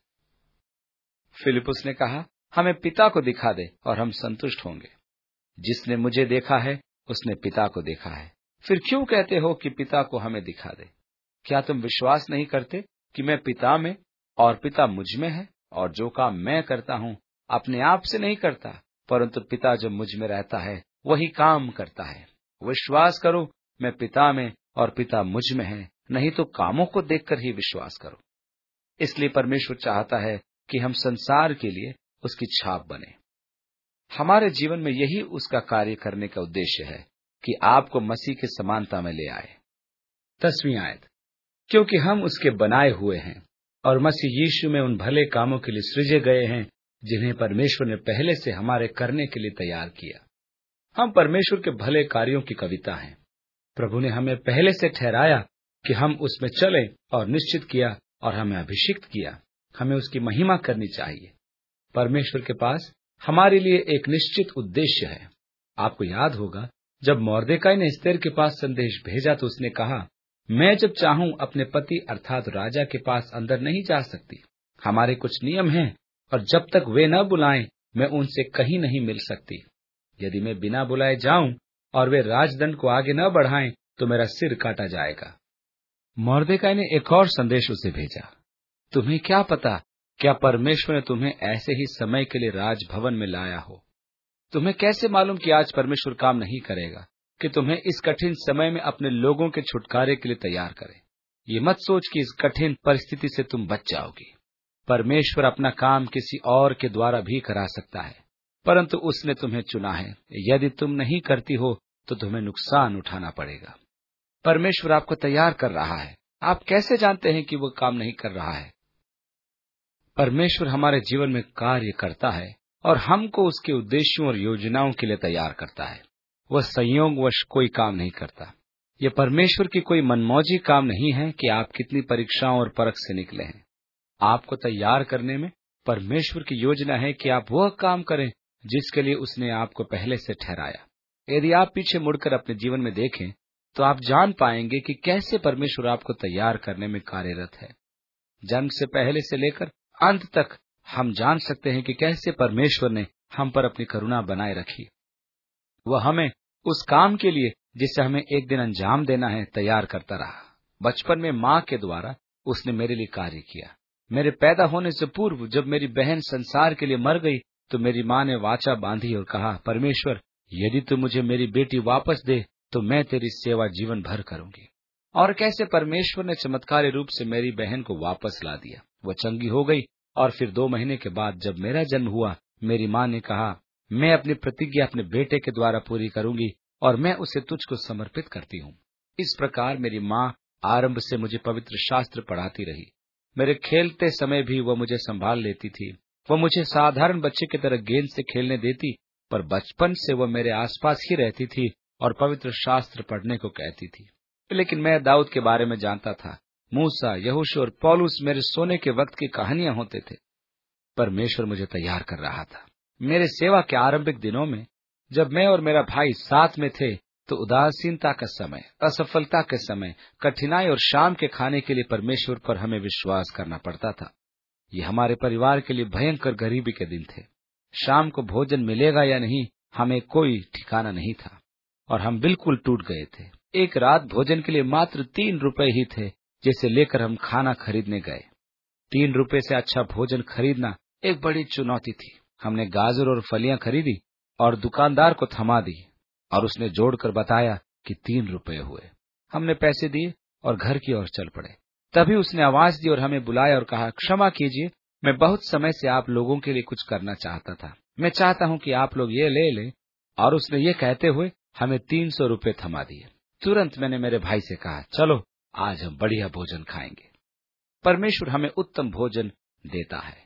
फिलिपुस ने कहा, हमें पिता को दिखा दे और हम संतुष्ट होंगे। जिसने मुझे देखा है उसने पिता को देखा है। फिर क्यों कहते हो कि पिता को हमें दिखा दे? क्या तुम विश्वास नहीं करते कि मैं पिता में और पिता मुझ में है? और जो काम मैं करता हूँ अपने आप से नहीं करता, परंतु पिता जो मुझ में रहता है वही काम करता है। विश्वास करो मैं पिता में और पिता मुझ में है, नहीं तो कामों को देखकर ही विश्वास करो। इसलिए परमेश्वर चाहता है कि हम संसार के लिए उसकी छाप बने। हमारे जीवन में यही उसका कार्य करने का उद्देश्य है कि आपको मसीह की समानता में ले आए। 10वीं आयत, क्योंकि हम उसके बनाए हुए हैं और मसीह यीशु में उन भले कामों के लिए सृजे गए हैं जिन्हें परमेश्वर ने पहले से हमारे करने के लिए तैयार किया। हम परमेश्वर के भले कार्यों की कविता हैं। प्रभु ने हमें पहले से ठहराया कि हम उसमें चलें और निश्चित किया और हमें अभिषिक्त किया। हमें उसकी महिमा करनी चाहिए। परमेश्वर के पास हमारे लिए एक निश्चित उद्देश्य है। आपको याद होगा जब मोर्देकाई ने एस्तेर के पास संदेश भेजा तो उसने कहा, मैं जब चाहूं अपने पति अर्थात राजा के पास अंदर नहीं जा सकती। हमारे कुछ नियम हैं और जब तक वे न बुलाएं मैं उनसे कहीं नहीं मिल सकती। यदि मैं बिना बुलाए जाऊं और वे राजदंड को आगे न बढ़ाएं तो मेरा सिर काटा जाएगा। मोर्देकाई ने एक और संदेश उसे भेजा, तुम्हें क्या पता क्या परमेश्वर ने तुम्हें ऐसे ही समय के लिए राजभवन में लाया हो। तुम्हें कैसे मालूम कि आज परमेश्वर काम नहीं करेगा कि तुम्हें इस कठिन समय में अपने लोगों के छुटकारे के लिए तैयार करे। ये मत सोच कि इस कठिन परिस्थिति से तुम बच जाओगी। परमेश्वर अपना काम किसी और के द्वारा भी करा सकता है, परंतु उसने तुम्हें चुना है। यदि तुम नहीं करती हो तो तुम्हें नुकसान उठाना पड़ेगा। परमेश्वर आपको तैयार कर रहा है। आप कैसे जानते हैं कि वो काम नहीं कर रहा है? परमेश्वर हमारे जीवन में कार्य करता है और हमको उसके उद्देश्यों और योजनाओं के लिए तैयार करता है। वह संयोगवश कोई काम नहीं करता। यह परमेश्वर की कोई मनमौजी काम नहीं है कि आप कितनी परीक्षाओं और परख से निकले हैं। आपको तैयार करने में परमेश्वर की योजना है कि आप वह काम करें जिसके लिए उसने आपको पहले से ठहराया। यदि आप पीछे मुड़कर अपने जीवन में देखें तो आप जान पाएंगे कि कैसे परमेश्वर आपको तैयार करने में कार्यरत है। जन्म से पहले से लेकर अंत तक हम जान सकते हैं कि कैसे परमेश्वर ने हम पर अपनी करुणा बनाए रखी। वह हमें उस काम के लिए जिसे हमें एक दिन अंजाम देना है तैयार करता रहा। बचपन में माँ के द्वारा उसने मेरे लिए कार्य किया। मेरे पैदा होने से पूर्व जब मेरी बहन संसार के लिए मर गई तो मेरी माँ ने वाचा बांधी और कहा, परमेश्वर यदि तू मुझे मेरी बेटी वापस दे तो मैं तेरी सेवा जीवन भर करूंगी। और कैसे परमेश्वर ने चमत्कारी रूप से मेरी बहन को वापस ला दिया। वह चंगी हो गई और फिर 2 महीने के बाद जब मेरा जन्म हुआ मेरी माँ ने कहा, मैं अपनी प्रतिज्ञा अपने बेटे के द्वारा पूरी करूंगी और मैं उसे तुझको समर्पित करती हूँ। इस प्रकार मेरी माँ आरंभ से मुझे पवित्र शास्त्र पढ़ाती रही। मेरे खेलते समय भी वह मुझे संभाल लेती थी। वह मुझे साधारण बच्चे की तरह गेंद से खेलने देती, पर बचपन से वह मेरे आसपास ही रहती थी और पवित्र शास्त्र पढ़ने को कहती थी। लेकिन मैं दाऊद के बारे में जानता था। मूसा, यहोशू और पौलुस मेरे सोने के वक्त की कहानियां होते थे। परमेश्वर मुझे तैयार कर रहा था। मेरे सेवा के आरंभिक दिनों में जब मैं और मेरा भाई साथ में थे तो उदासीनता का समय, असफलता के समय, कठिनाई और शाम के खाने के लिए परमेश्वर पर हमें विश्वास करना पड़ता था। ये हमारे परिवार के लिए भयंकर गरीबी के दिन थे। शाम को भोजन मिलेगा या नहीं हमें कोई ठिकाना नहीं था और हम बिल्कुल टूट गए थे। एक रात भोजन के लिए मात्र 3 रुपए ही थे, जिसे लेकर हम खाना खरीदने गए। 3 रुपए से अच्छा भोजन खरीदना एक बड़ी चुनौती थी। हमने गाजर और फलियां खरीदी और दुकानदार को थमा दी और उसने जोड़कर बताया कि 3 रुपए हुए। हमने पैसे दिए और घर की ओर चल पड़े। तभी उसने आवाज दी और हमें बुलाया और कहा, क्षमा कीजिए, मैं बहुत समय से आप लोगों के लिए कुछ करना चाहता था। मैं चाहता हूं कि आप लोग ये ले लें। और उसने ये कहते हुए हमें 300 रुपए थमा दिए। तुरंत मैंने मेरे भाई से कहा, चलो आज हम बढ़िया भोजन खाएंगे। परमेश्वर हमें उत्तम भोजन देता है।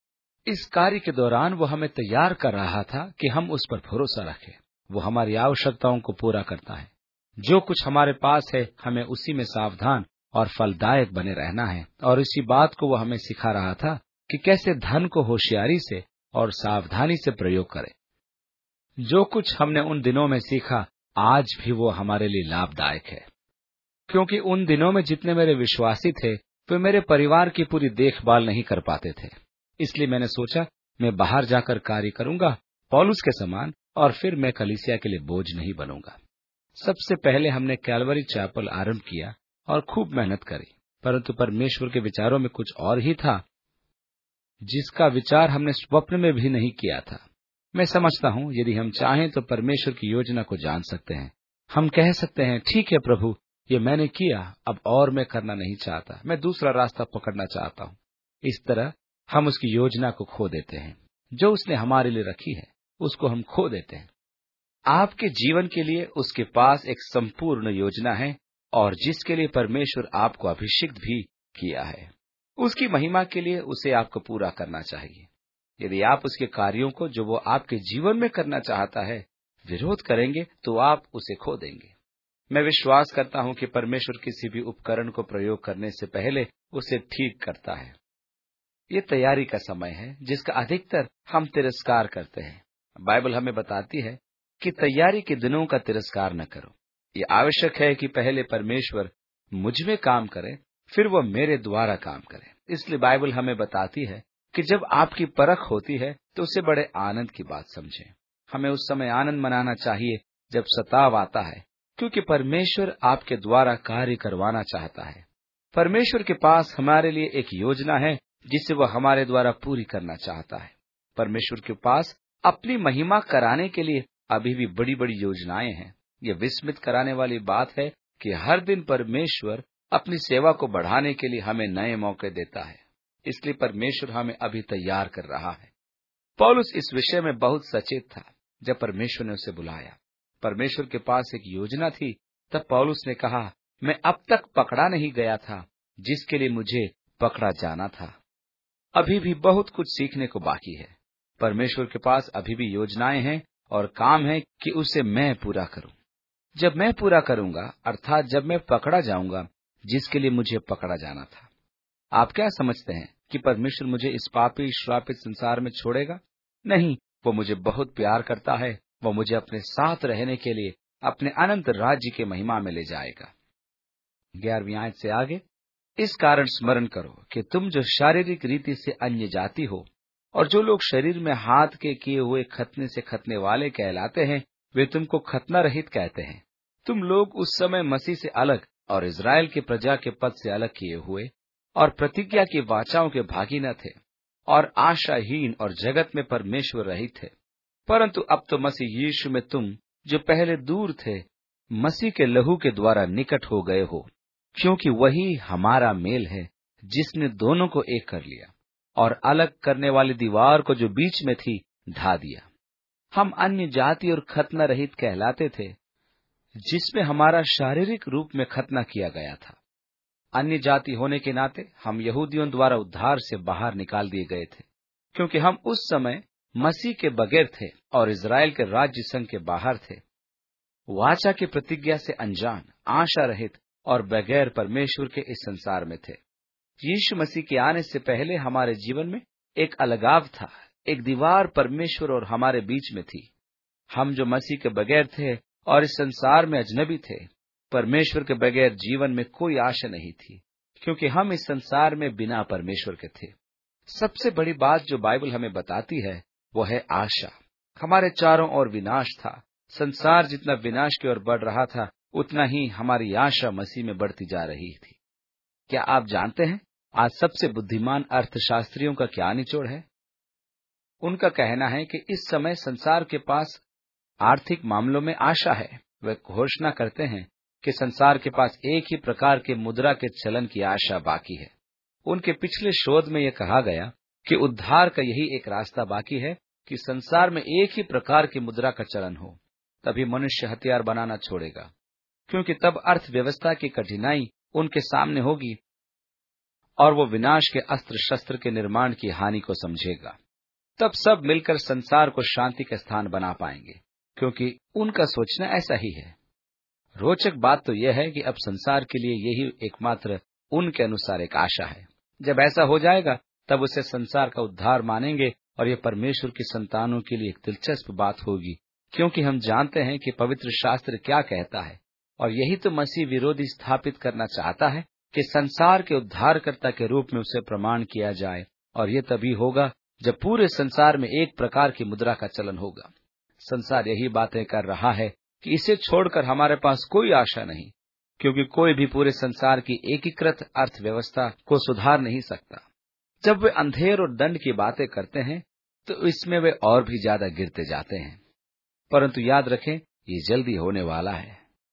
इस कार्य के दौरान वो हमें तैयार कर रहा था कि हम उस पर भरोसा रखें। वो हमारी आवश्यकताओं को पूरा करता है। जो कुछ हमारे पास है हमें उसी में सावधान और फलदायक बने रहना है। और इसी बात को वो हमें सिखा रहा था कि कैसे धन को होशियारी से और सावधानी से प्रयोग करें। जो कुछ हमने उन दिनों में सीखा आज भी वो हमारे लिए लाभदायक है, क्योंकि उन दिनों में जितने मेरे विश्वासी थे वे मेरे परिवार की पूरी देखभाल नहीं कर पाते थे। इसलिए मैंने सोचा मैं बाहर जाकर कार्य करूंगा पौलुस के समान, और फिर मैं कलीसिया के लिए बोझ नहीं बनूंगा। सबसे पहले हमने कैलवरी चैपल आरंभ किया और खूब मेहनत करी, परंतु परमेश्वर के विचारों में कुछ और ही था जिसका विचार हमने स्वप्न में भी नहीं किया था। मैं समझता हूं यदि हम चाहें तो परमेश्वर की योजना को जान सकते हैं। हम कह सकते हैं, ठीक है प्रभु, ये मैंने किया, अब और मैं करना नहीं चाहता, मैं दूसरा रास्ता पकड़ना चाहता हूं। इस तरह हम उसकी योजना को खो देते हैं। जो उसने हमारे लिए रखी है उसको हम खो देते हैं। आपके जीवन के लिए उसके पास एक संपूर्ण योजना है और जिसके लिए परमेश्वर आपको अभिषिक्त भी किया है, उसकी महिमा के लिए उसे आपको पूरा करना चाहिए। यदि आप उसके कार्यों को जो वो आपके जीवन में करना चाहता है विरोध करेंगे तो आप उसे खो देंगे। मैं विश्वास करता हूं कि परमेश्वर किसी भी उपकरण को प्रयोग करने से पहले उसे ठीक करता है। ये तैयारी का समय है जिसका अधिकतर हम तिरस्कार करते हैं। बाइबल हमें बताती है कि तैयारी के दिनों का तिरस्कार न करो। ये आवश्यक है कि पहले परमेश्वर मुझ में काम करे, फिर वह मेरे द्वारा काम करे। इसलिए बाइबल हमें बताती है कि जब आपकी परख होती है तो उसे बड़े आनंद की बात समझें। हमें उस समय आनंद मनाना चाहिए जब सताव आता है, क्योंकि परमेश्वर आपके द्वारा कार्य करवाना चाहता है। परमेश्वर के पास हमारे लिए एक योजना है जिसे वह हमारे द्वारा पूरी करना चाहता है। परमेश्वर के पास अपनी महिमा कराने के लिए अभी भी बड़ी बड़ी योजनाएं हैं। ये विस्मित कराने वाली बात है कि हर दिन परमेश्वर अपनी सेवा को बढ़ाने के लिए हमें नए मौके देता है। इसलिए परमेश्वर हमें अभी तैयार कर रहा है। पौलुस इस विषय में बहुत सचेत था जब परमेश्वर ने उसे बुलाया। परमेश्वर के पास एक योजना थी। तब पौलुस ने कहा, मैं अब तक पकड़ा नहीं गया था जिसके लिए मुझे पकड़ा जाना था। अभी भी बहुत कुछ सीखने को बाकी है। परमेश्वर के पास अभी भी योजनाएं हैं और काम है कि उसे मैं पूरा करूं। जब मैं पूरा करूंगा, अर्थात जब मैं पकड़ा जाऊंगा जिसके लिए मुझे पकड़ा जाना था। आप क्या समझते हैं कि परमेश्वर मुझे इस पापी श्रापित संसार में छोड़ेगा? नहीं, वो मुझे बहुत प्यार करता है। वो मुझे अपने साथ रहने के लिए अपने अनंत राज्य के महिमा में ले जाएगा। 11वीं आयत से आगे, इस कारण स्मरण करो कि तुम जो शारीरिक रीति से अन्य जाति हो और जो लोग शरीर में हाथ के किए हुए खतने से खतने वाले कहलाते हैं, वे तुमको खतना रहित कहते हैं। तुम लोग उस समय मसीह से अलग और इज़राइल की प्रजा के पद से अलग किए हुए और प्रतिज्ञा की वाचाओं के भागी न थे और आशाहीन और जगत में परमेश्वर रहित थे। परंतु अब तो मसीह यीशु में तुम जो पहले दूर थे, मसीह के लहू के द्वारा निकट हो गए हो, क्योंकि वही हमारा मेल है जिसने दोनों को एक कर लिया और अलग करने वाली दीवार को जो बीच में थी ढा दिया। हम अन्य जाति और खतना रहित कहलाते थे, जिसमें हमारा शारीरिक रूप में खतना किया गया था। अन्य जाति होने के नाते हम यहूदियों द्वारा उद्धार से बाहर निकाल दिए गए थे, क्योंकि हम उस समय मसीह के बगैर थे और इज़राइल के राज्य संघ के बाहर थे, वाचा की प्रतिज्ञा से अनजान, आशा रहित और बगैर परमेश्वर के इस संसार में थे। यीशु मसीह के आने से पहले हमारे जीवन में एक अलगाव था, एक दीवार परमेश्वर और हमारे बीच में थी। हम जो मसीह के बगैर थे और इस संसार में अजनबी थे, परमेश्वर के बगैर जीवन में कोई आशा नहीं थी, क्योंकि हम इस संसार में बिना परमेश्वर के थे। सबसे बड़ी बात जो बाइबल हमें बताती है वो है आशा। हमारे चारों ओर विनाश था। संसार जितना विनाश की ओर बढ़ रहा था, उतना ही हमारी आशा मसीह में बढ़ती जा रही थी। क्या आप जानते हैं आज सबसे बुद्धिमान अर्थशास्त्रियों का क्या निचोड़ है? उनका कहना है कि इस समय संसार के पास आर्थिक मामलों में आशा है। वे घोषणा करते हैं कि संसार के पास एक ही प्रकार के मुद्रा के चलन की आशा बाकी है। उनके पिछले शोध में यह कहा गया कि उद्धार का यही एक रास्ता बाकी है कि संसार में एक ही प्रकार की मुद्रा का चलन हो, तभी मनुष्य हथियार बनाना छोड़ेगा, क्योंकि तब अर्थव्यवस्था की कठिनाई उनके सामने होगी और वो विनाश के अस्त्र शस्त्र के निर्माण की हानि को समझेगा। तब सब मिलकर संसार को शांति का स्थान बना पाएंगे, क्योंकि उनका सोचना ऐसा ही है। रोचक बात तो यह है कि अब संसार के लिए यही एकमात्र उनके अनुसार एक आशा है। जब ऐसा हो जाएगा तब उसे संसार का उद्धार मानेंगे और ये परमेश्वर की संतानों के लिए एक दिलचस्प बात होगी, क्योंकि हम जानते हैं कि पवित्र शास्त्र क्या कहता है और यही तो मसीह विरोधी स्थापित करना चाहता है कि संसार के उद्धारकर्ता के रूप में उसे प्रमाण किया जाए, और ये तभी होगा जब पूरे संसार में एक प्रकार की मुद्रा का चलन होगा। संसार यही बातें कर रहा है कि इसे छोड़कर हमारे पास कोई आशा नहीं, क्योंकि कोई भी पूरे संसार की एकीकृत अर्थव्यवस्था को सुधार नहीं सकता। जब वे अंधेर और दंड की बातें करते हैं तो इसमें वे और भी ज्यादा गिरते जाते हैं। परंतु याद रखें, ये जल्दी होने वाला है,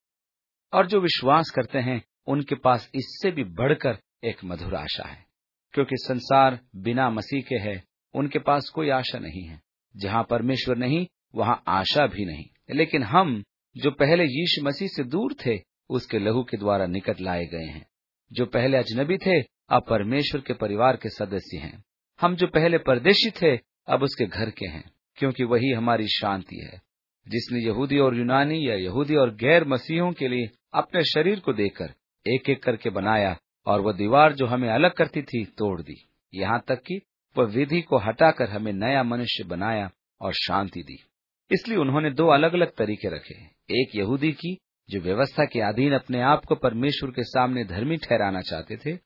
और जो विश्वास करते हैं उनके पास इससे भी बढ़कर एक मधुर आशा है, क्योंकि संसार बिना मसीह के है, उनके पास कोई आशा नहीं है। जहां परमेश्वर नहीं, वहां आशा भी नहीं। लेकिन हम जो पहले यीशु मसीह से दूर थे, उसके लहू के द्वारा निकट लाए गए हैं। जो पहले अजनबी थे, अब परमेश्वर के परिवार के सदस्य हैं। हम जो पहले परदेशी थे, अब उसके घर के हैं, क्योंकि वही हमारी शांति है, जिसने यहूदी और यूनानी या यहूदी और गैर मसीहों के लिए अपने शरीर को देकर एक एक करके बनाया, और वह दीवार जो हमें अलग करती थी तोड़ दी, यहाँ तक कि वह विधि को हटाकर हमें नया मनुष्य बनाया और शांति दी। इसलिए उन्होंने दो अलग अलग तरीके रखे, एक यहूदी की जो व्यवस्था के अधीन अपने आप को परमेश्वर के सामने धर्मी ठहराना चाहते थे,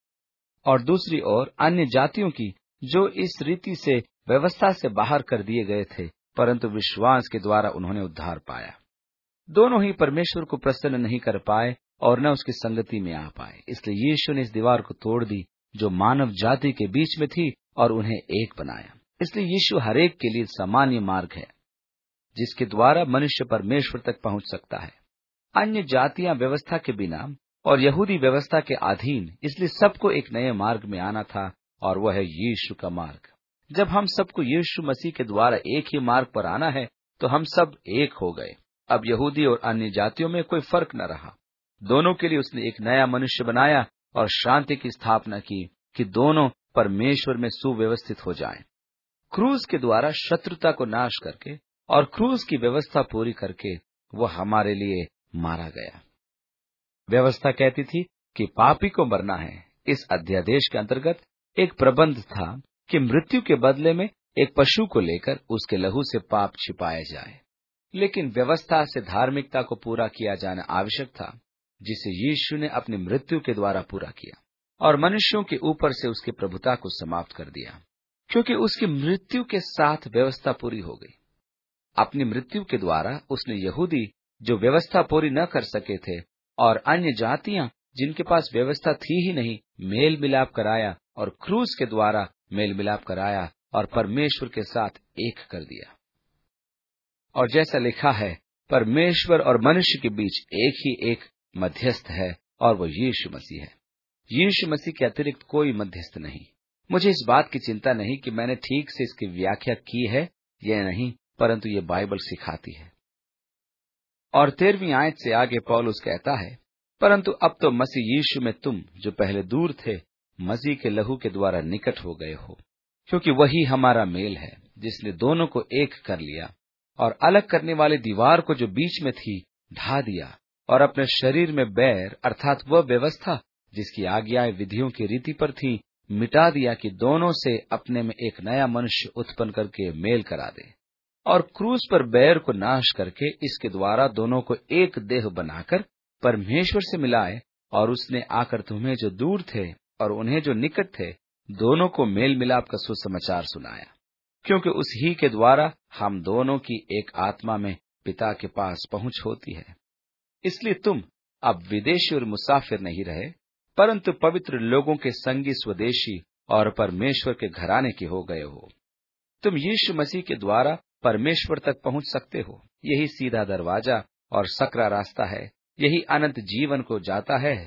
और दूसरी ओर अन्य जातियों की जो इस रीति से व्यवस्था से बाहर कर दिए गए थे, परंतु विश्वास के द्वारा उन्होंने उद्धार पाया। दोनों ही परमेश्वर को प्रसन्न नहीं कर पाए और न उसकी संगति में आ पाए। इसलिए यीशु ने इस दीवार को तोड़ दी जो मानव जाति के बीच में थी और उन्हें एक बनाया। इसलिए यीशु हरेक के लिए सामान्य मार्ग है जिसके द्वारा मनुष्य परमेश्वर तक पहुंच सकता है। अन्य जातियां व्यवस्था के बिना और यहूदी व्यवस्था के अधीन, इसलिए सबको एक नए मार्ग में आना था, और वह है यीशु का मार्ग। जब हम सबको यीशु मसीह के द्वारा एक ही मार्ग पर आना है, तो हम सब एक हो गए। अब यहूदी और अन्य जातियों में कोई फर्क न रहा। दोनों के लिए उसने एक नया मनुष्य बनाया और शांति की स्थापना की कि दोनों परमेश्वर में सुव्यवस्थित हो जाएं। क्रूस के द्वारा शत्रुता को नाश करके और क्रूस की व्यवस्था पूरी करके वह हमारे लिए मारा गया। व्यवस्था कहती थी कि पापी को मरना है। इस अध्यादेश के अंतर्गत एक प्रबंध था कि मृत्यु के बदले में एक पशु को लेकर उसके लहू से पाप छिपाया जाए। लेकिन व्यवस्था से धार्मिकता को पूरा किया जाना आवश्यक था, जिसे यीशु ने अपनी मृत्यु के द्वारा पूरा किया और मनुष्यों के ऊपर से उसकी प्रभुता को समाप्त कर दिया, क्योंकि उसकी मृत्यु के साथ व्यवस्था पूरी हो गई। अपनी मृत्यु के द्वारा उसने यहूदी जो व्यवस्था पूरी न कर सके थे और अन्य जातियां जिनके पास व्यवस्था थी ही नहीं, मेल मिलाप कराया, और क्रूस के द्वारा मेल मिलाप कराया और परमेश्वर के साथ एक कर दिया। और जैसा लिखा है, परमेश्वर और मनुष्य के बीच एक मध्यस्थ है, और वो यीशु मसीह है। यीशु मसीह के अतिरिक्त कोई मध्यस्थ नहीं। मुझे इस बात की चिंता नहीं कि मैंने ठीक से इसकी व्याख्या की है या नहीं, परंतु ये बाइबल सिखाती है। और 13वीं आयत से आगे पौलुस कहता है, परंतु अब तो मसीह यीशु में तुम जो पहले दूर थे, मसीह के लहू के द्वारा निकट हो गए हो, क्योंकि वही हमारा मेल है, जिसने दोनों को एक कर लिया और अलग करने वाली दीवार को जो बीच में थी ढा दिया, और अपने शरीर में बैर अर्थात वह व्यवस्था जिसकी आज्ञाएं विधियों की रीति पर थी मिटा दिया, कि दोनों से अपने में एक नया मनुष्य उत्पन्न करके मेल करा दे, और क्रूस पर बैर को नाश करके इसके द्वारा दोनों को एक देह बनाकर परमेश्वर से मिलाए। और उसने आकर तुम्हें जो दूर थे और उन्हें जो निकट थे, दोनों को मेल मिलाप का सुसमाचार सुनाया, क्योंकि उस ही के द्वारा हम दोनों की एक आत्मा में पिता के पास पहुंच होती है। इसलिए तुम अब विदेशी और मुसाफिर नहीं रहे, परंतु पवित्र लोगों के संगी स्वदेशी और परमेश्वर के घराने के हो गए हो। तुम यीशु मसीह के द्वारा परमेश्वर तक पहुंच सकते हो। यही सीधा दरवाजा और सकरा रास्ता है, यही अनंत जीवन को जाता है।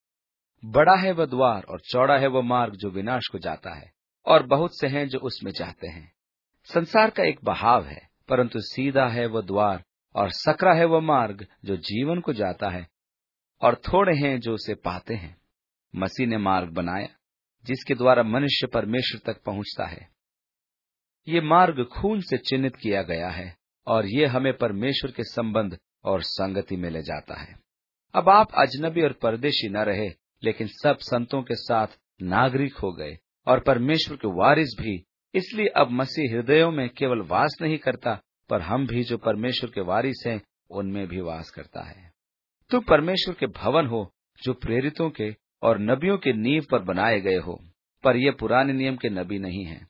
बड़ा है वह द्वार और चौड़ा है वह मार्ग जो विनाश को जाता है, और बहुत से हैं जो उसमें चाहते हैं। संसार का एक बहाव है, परंतु सीधा है वह द्वार और सकरा है वह मार्ग जो जीवन को जाता है, और थोड़े हैं जो उसे पाते हैं। मसीह ने मार्ग बनाया जिसके द्वारा मनुष्य परमेश्वर तक पहुंचता है। ये मार्ग खून से चिन्हित किया गया है, और ये हमें परमेश्वर के संबंध और संगति में ले जाता है। अब आप अजनबी और परदेशी न रहे, लेकिन सब संतों के साथ नागरिक हो गए और परमेश्वर के वारिस भी। इसलिए अब मसीह हृदयों में केवल वास नहीं करता, पर हम भी जो परमेश्वर के वारिस हैं उनमें भी वास करता है। तुम परमेश्वर के भवन हो, जो प्रेरितों के और नबियों के नींव पर बनाए गए हो। पर ये पुराने नियम के नबी नहीं हैं,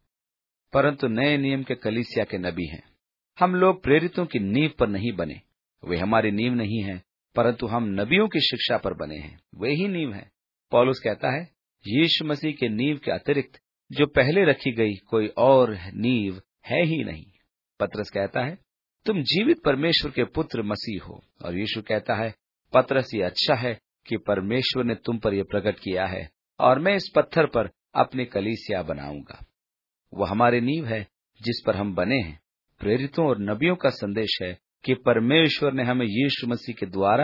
परंतु नए नियम के कलीसिया के नबी हैं। हम लोग प्रेरितों की नींव पर नहीं बने, वे हमारी नींव नहीं है, परंतु हम नबियों की शिक्षा पर बने हैं, वे ही नींव है। पौलुस कहता है, यीशु मसीह के नींव के अतिरिक्त जो पहले रखी गई कोई और नींव है ही नहीं। पतरस कहता है, तुम जीवित परमेश्वर के पुत्र मसीह हो। और यीशु कहता है, पतरस, ये अच्छा है कि परमेश्वर ने तुम पर यह प्रकट किया है, और मैं इस पत्थर पर अपनी कलीसिया बनाऊंगा। वह हमारी नींव है जिस पर हम बने हैं। प्रेरितों और नबियों का संदेश है कि परमेश्वर ने हमें यीशु मसीह के द्वारा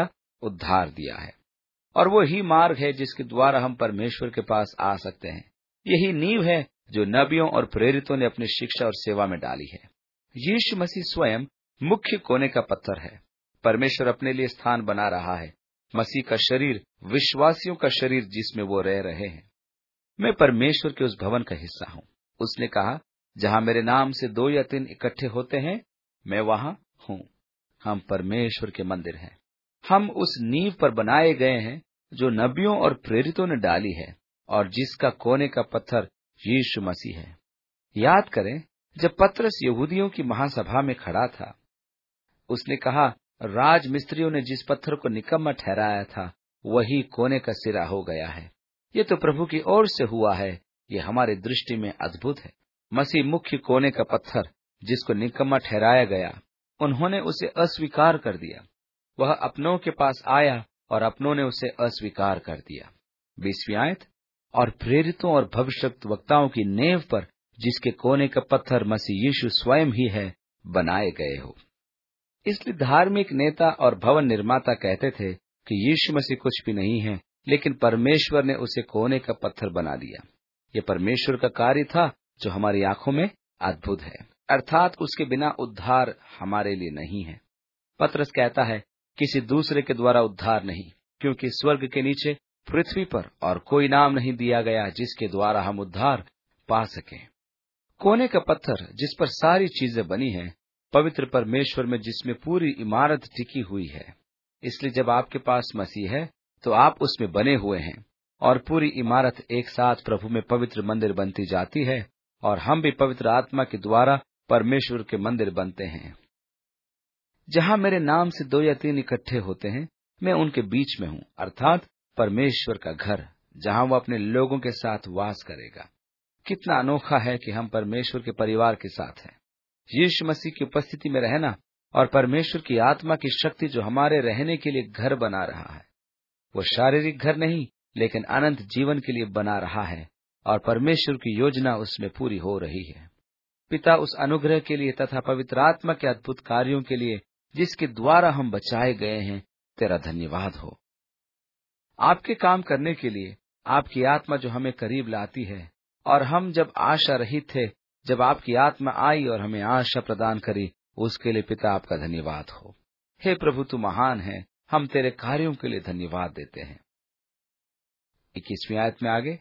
उद्धार दिया है, और वो ही मार्ग है जिसके द्वारा हम परमेश्वर के पास आ सकते हैं। यही नींव है जो नबियों और प्रेरितों ने अपनी शिक्षा और सेवा में डाली है। यीशु मसीह स्वयं मुख्य कोने का पत्थर है। परमेश्वर अपने लिए स्थान बना रहा है, मसीह का शरीर विश्वासियों का शरीर जिसमें वो रह रहे हैं। मैं परमेश्वर के उस भवन का हिस्सा हूँ। उसने कहा, जहाँ मेरे नाम से 2 या 3 इकट्ठे होते हैं, मैं वहाँ हूँ। हम परमेश्वर के मंदिर हैं। हम उस नींव पर बनाए गए हैं जो नबियों और प्रेरितों ने डाली है, और जिसका कोने का पत्थर यीशु मसीह है। याद करें, जब पतरस यहूदियों की महासभा में खड़ा था, उसने कहा, राज मिस्त्रियों ने जिस पत्थर को निकम्मा ठहराया था, वही कोने का सिरा हो गया है। ये तो प्रभु की ओर से हुआ है। ये हमारी दृष्टि में अद्भुत है। मसीह मुख्य कोने का पत्थर, जिसको निकम्मा ठहराया गया, उन्होंने उसे अस्वीकार कर दिया। वह अपनों के पास आया और अपनों ने उसे अस्वीकार कर दिया। 20वीं आयत, और प्रेरितों और भविष्यद्वक्ताओं की नेव पर, जिसके कोने का पत्थर मसीह यीशु स्वयं ही है, बनाए गए हो। इसलिए धार्मिक नेता और भवन निर्माता कहते थे कि यीशु मसीह कुछ भी नहीं है, लेकिन परमेश्वर ने उसे कोने का पत्थर बना दिया। ये परमेश्वर का कार्य था जो हमारी आंखों में अद्भुत है, अर्थात उसके बिना उद्धार हमारे लिए नहीं है। पतरस कहता है, किसी दूसरे के द्वारा उद्धार नहीं, क्योंकि स्वर्ग के नीचे पृथ्वी पर और कोई नाम नहीं दिया गया जिसके द्वारा हम उद्धार पा सकें। कोने का पत्थर जिस पर सारी चीजें बनी हैं, पवित्र परमेश्वर में जिसमें पूरी इमारत टिकी हुई है। इसलिए जब आपके पास मसीह है तो आप उसमें बने हुए हैं, और पूरी इमारत एक साथ प्रभु में पवित्र मंदिर बनती जाती है, और हम भी पवित्र आत्मा के द्वारा परमेश्वर के मंदिर बनते हैं। जहाँ मेरे नाम से 2 या 3 इकट्ठे होते हैं, मैं उनके बीच में हूँ, अर्थात परमेश्वर का घर, जहाँ वो अपने लोगों के साथ वास करेगा। कितना अनोखा है कि हम परमेश्वर के परिवार के साथ हैं। यीशु मसीह की उपस्थिति में रहना और परमेश्वर की आत्मा की शक्ति जो हमारे रहने के लिए घर बना रहा है, वो शारीरिक घर नहीं, लेकिन अनंत जीवन के लिए बना रहा है, और परमेश्वर की योजना उसमें पूरी हो रही है। पिता, उस अनुग्रह के लिए तथा पवित्र आत्मा के अद्भुत कार्यों के लिए जिसके द्वारा हम बचाए गए हैं, तेरा धन्यवाद हो। आपके काम करने के लिए आपकी आत्मा जो हमें करीब लाती है, और हम जब आशा रहित थे, जब आपकी आत्मा आई और हमें आशा प्रदान करी, उसके लिए पिता आपका धन्यवाद हो। हे प्रभु, तू महान है। हम तेरे कार्यों के लिए धन्यवाद देते हैं। 21वीं आयत में आगे,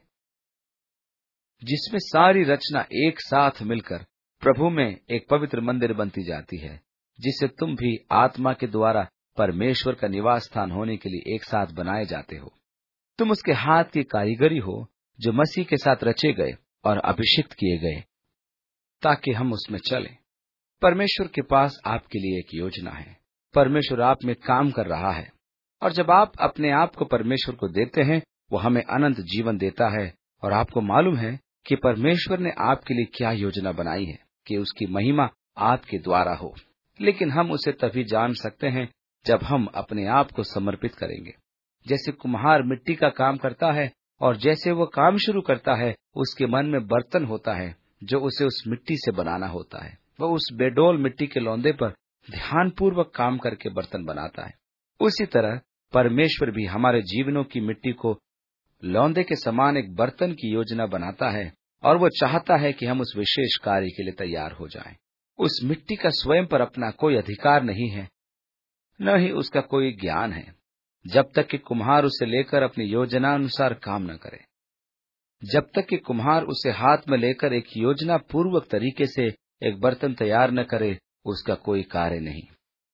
जिसमें सारी रचना एक साथ मिलकर प्रभु में एक पवित्र मंदिर बनती जाती है, जिसे तुम भी आत्मा के द्वारा परमेश्वर का निवास स्थान होने के लिए एक साथ बनाए जाते हो। तुम उसके हाथ की कारीगरी हो, जो मसीह के साथ रचे गए और अभिषिक्त किए गए, ताकि हम उसमें चलें। परमेश्वर के पास आपके लिए एक योजना है। परमेश्वर आप में काम कर रहा है, और जब आप अपने आप को परमेश्वर को देते हैं, वो हमें अनंत जीवन देता है। और आपको मालूम है कि परमेश्वर ने आपके लिए क्या योजना बनाई है कि उसकी महिमा आपके द्वारा हो। लेकिन हम उसे तभी जान सकते हैं जब हम अपने आप को समर्पित करेंगे। जैसे कुम्हार मिट्टी का काम करता है, और जैसे वो काम शुरू करता है, उसके मन में बर्तन होता है जो उसे उस मिट्टी से बनाना होता है। वह उस बेडोल मिट्टी के लौंदे पर ध्यानपूर्वक काम करके बर्तन बनाता है। उसी तरह परमेश्वर भी हमारे जीवनों की मिट्टी को लौंदे के समान एक बर्तन की योजना बनाता है, और वो चाहता है कि हम उस विशेष कार्य के लिए तैयार हो जाएं। उस मिट्टी का स्वयं पर अपना कोई अधिकार नहीं है, न ही उसका कोई ज्ञान है, जब तक कि कुम्हार उसे लेकर अपनी योजना अनुसार काम न करे। जब तक कि कुम्हार उसे हाथ में लेकर एक योजना पूर्वक तरीके से एक बर्तन तैयार न करे, उसका कोई कार्य नहीं।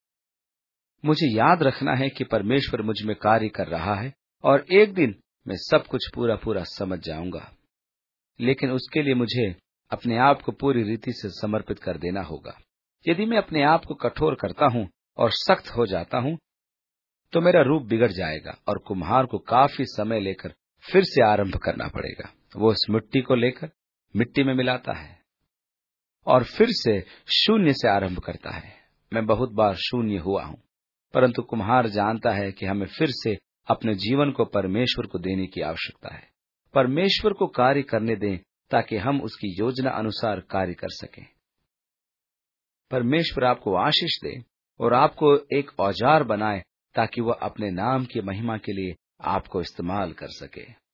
मुझे याद रखना है कि परमेश्वर मुझ में कार्य कर रहा है, और एक दिन मैं सब कुछ पूरा पूरा समझ जाऊंगा। लेकिन उसके लिए मुझे अपने आप को पूरी रीति से समर्पित कर देना होगा। यदि मैं अपने आप को कठोर करता हूं और सख्त हो जाता हूं, तो मेरा रूप बिगड़ जाएगा, और कुम्हार को काफी समय लेकर फिर से आरंभ करना पड़ेगा। वो उस मिट्टी को लेकर मिट्टी में मिलाता है और फिर से शून्य से आरंभ करता है। मैं बहुत बार शून्य हुआ हूं, परंतु कुम्हार जानता है कि हमें फिर से अपने जीवन को परमेश्वर को देने की आवश्यकता है। परमेश्वर को कार्य करने दें, ताकि हम उसकी योजना अनुसार कार्य कर सकें। परमेश्वर आपको आशीष दे और आपको एक औजार बनाए ताकि वह अपने नाम की महिमा के लिए आपको इस्तेमाल कर सके।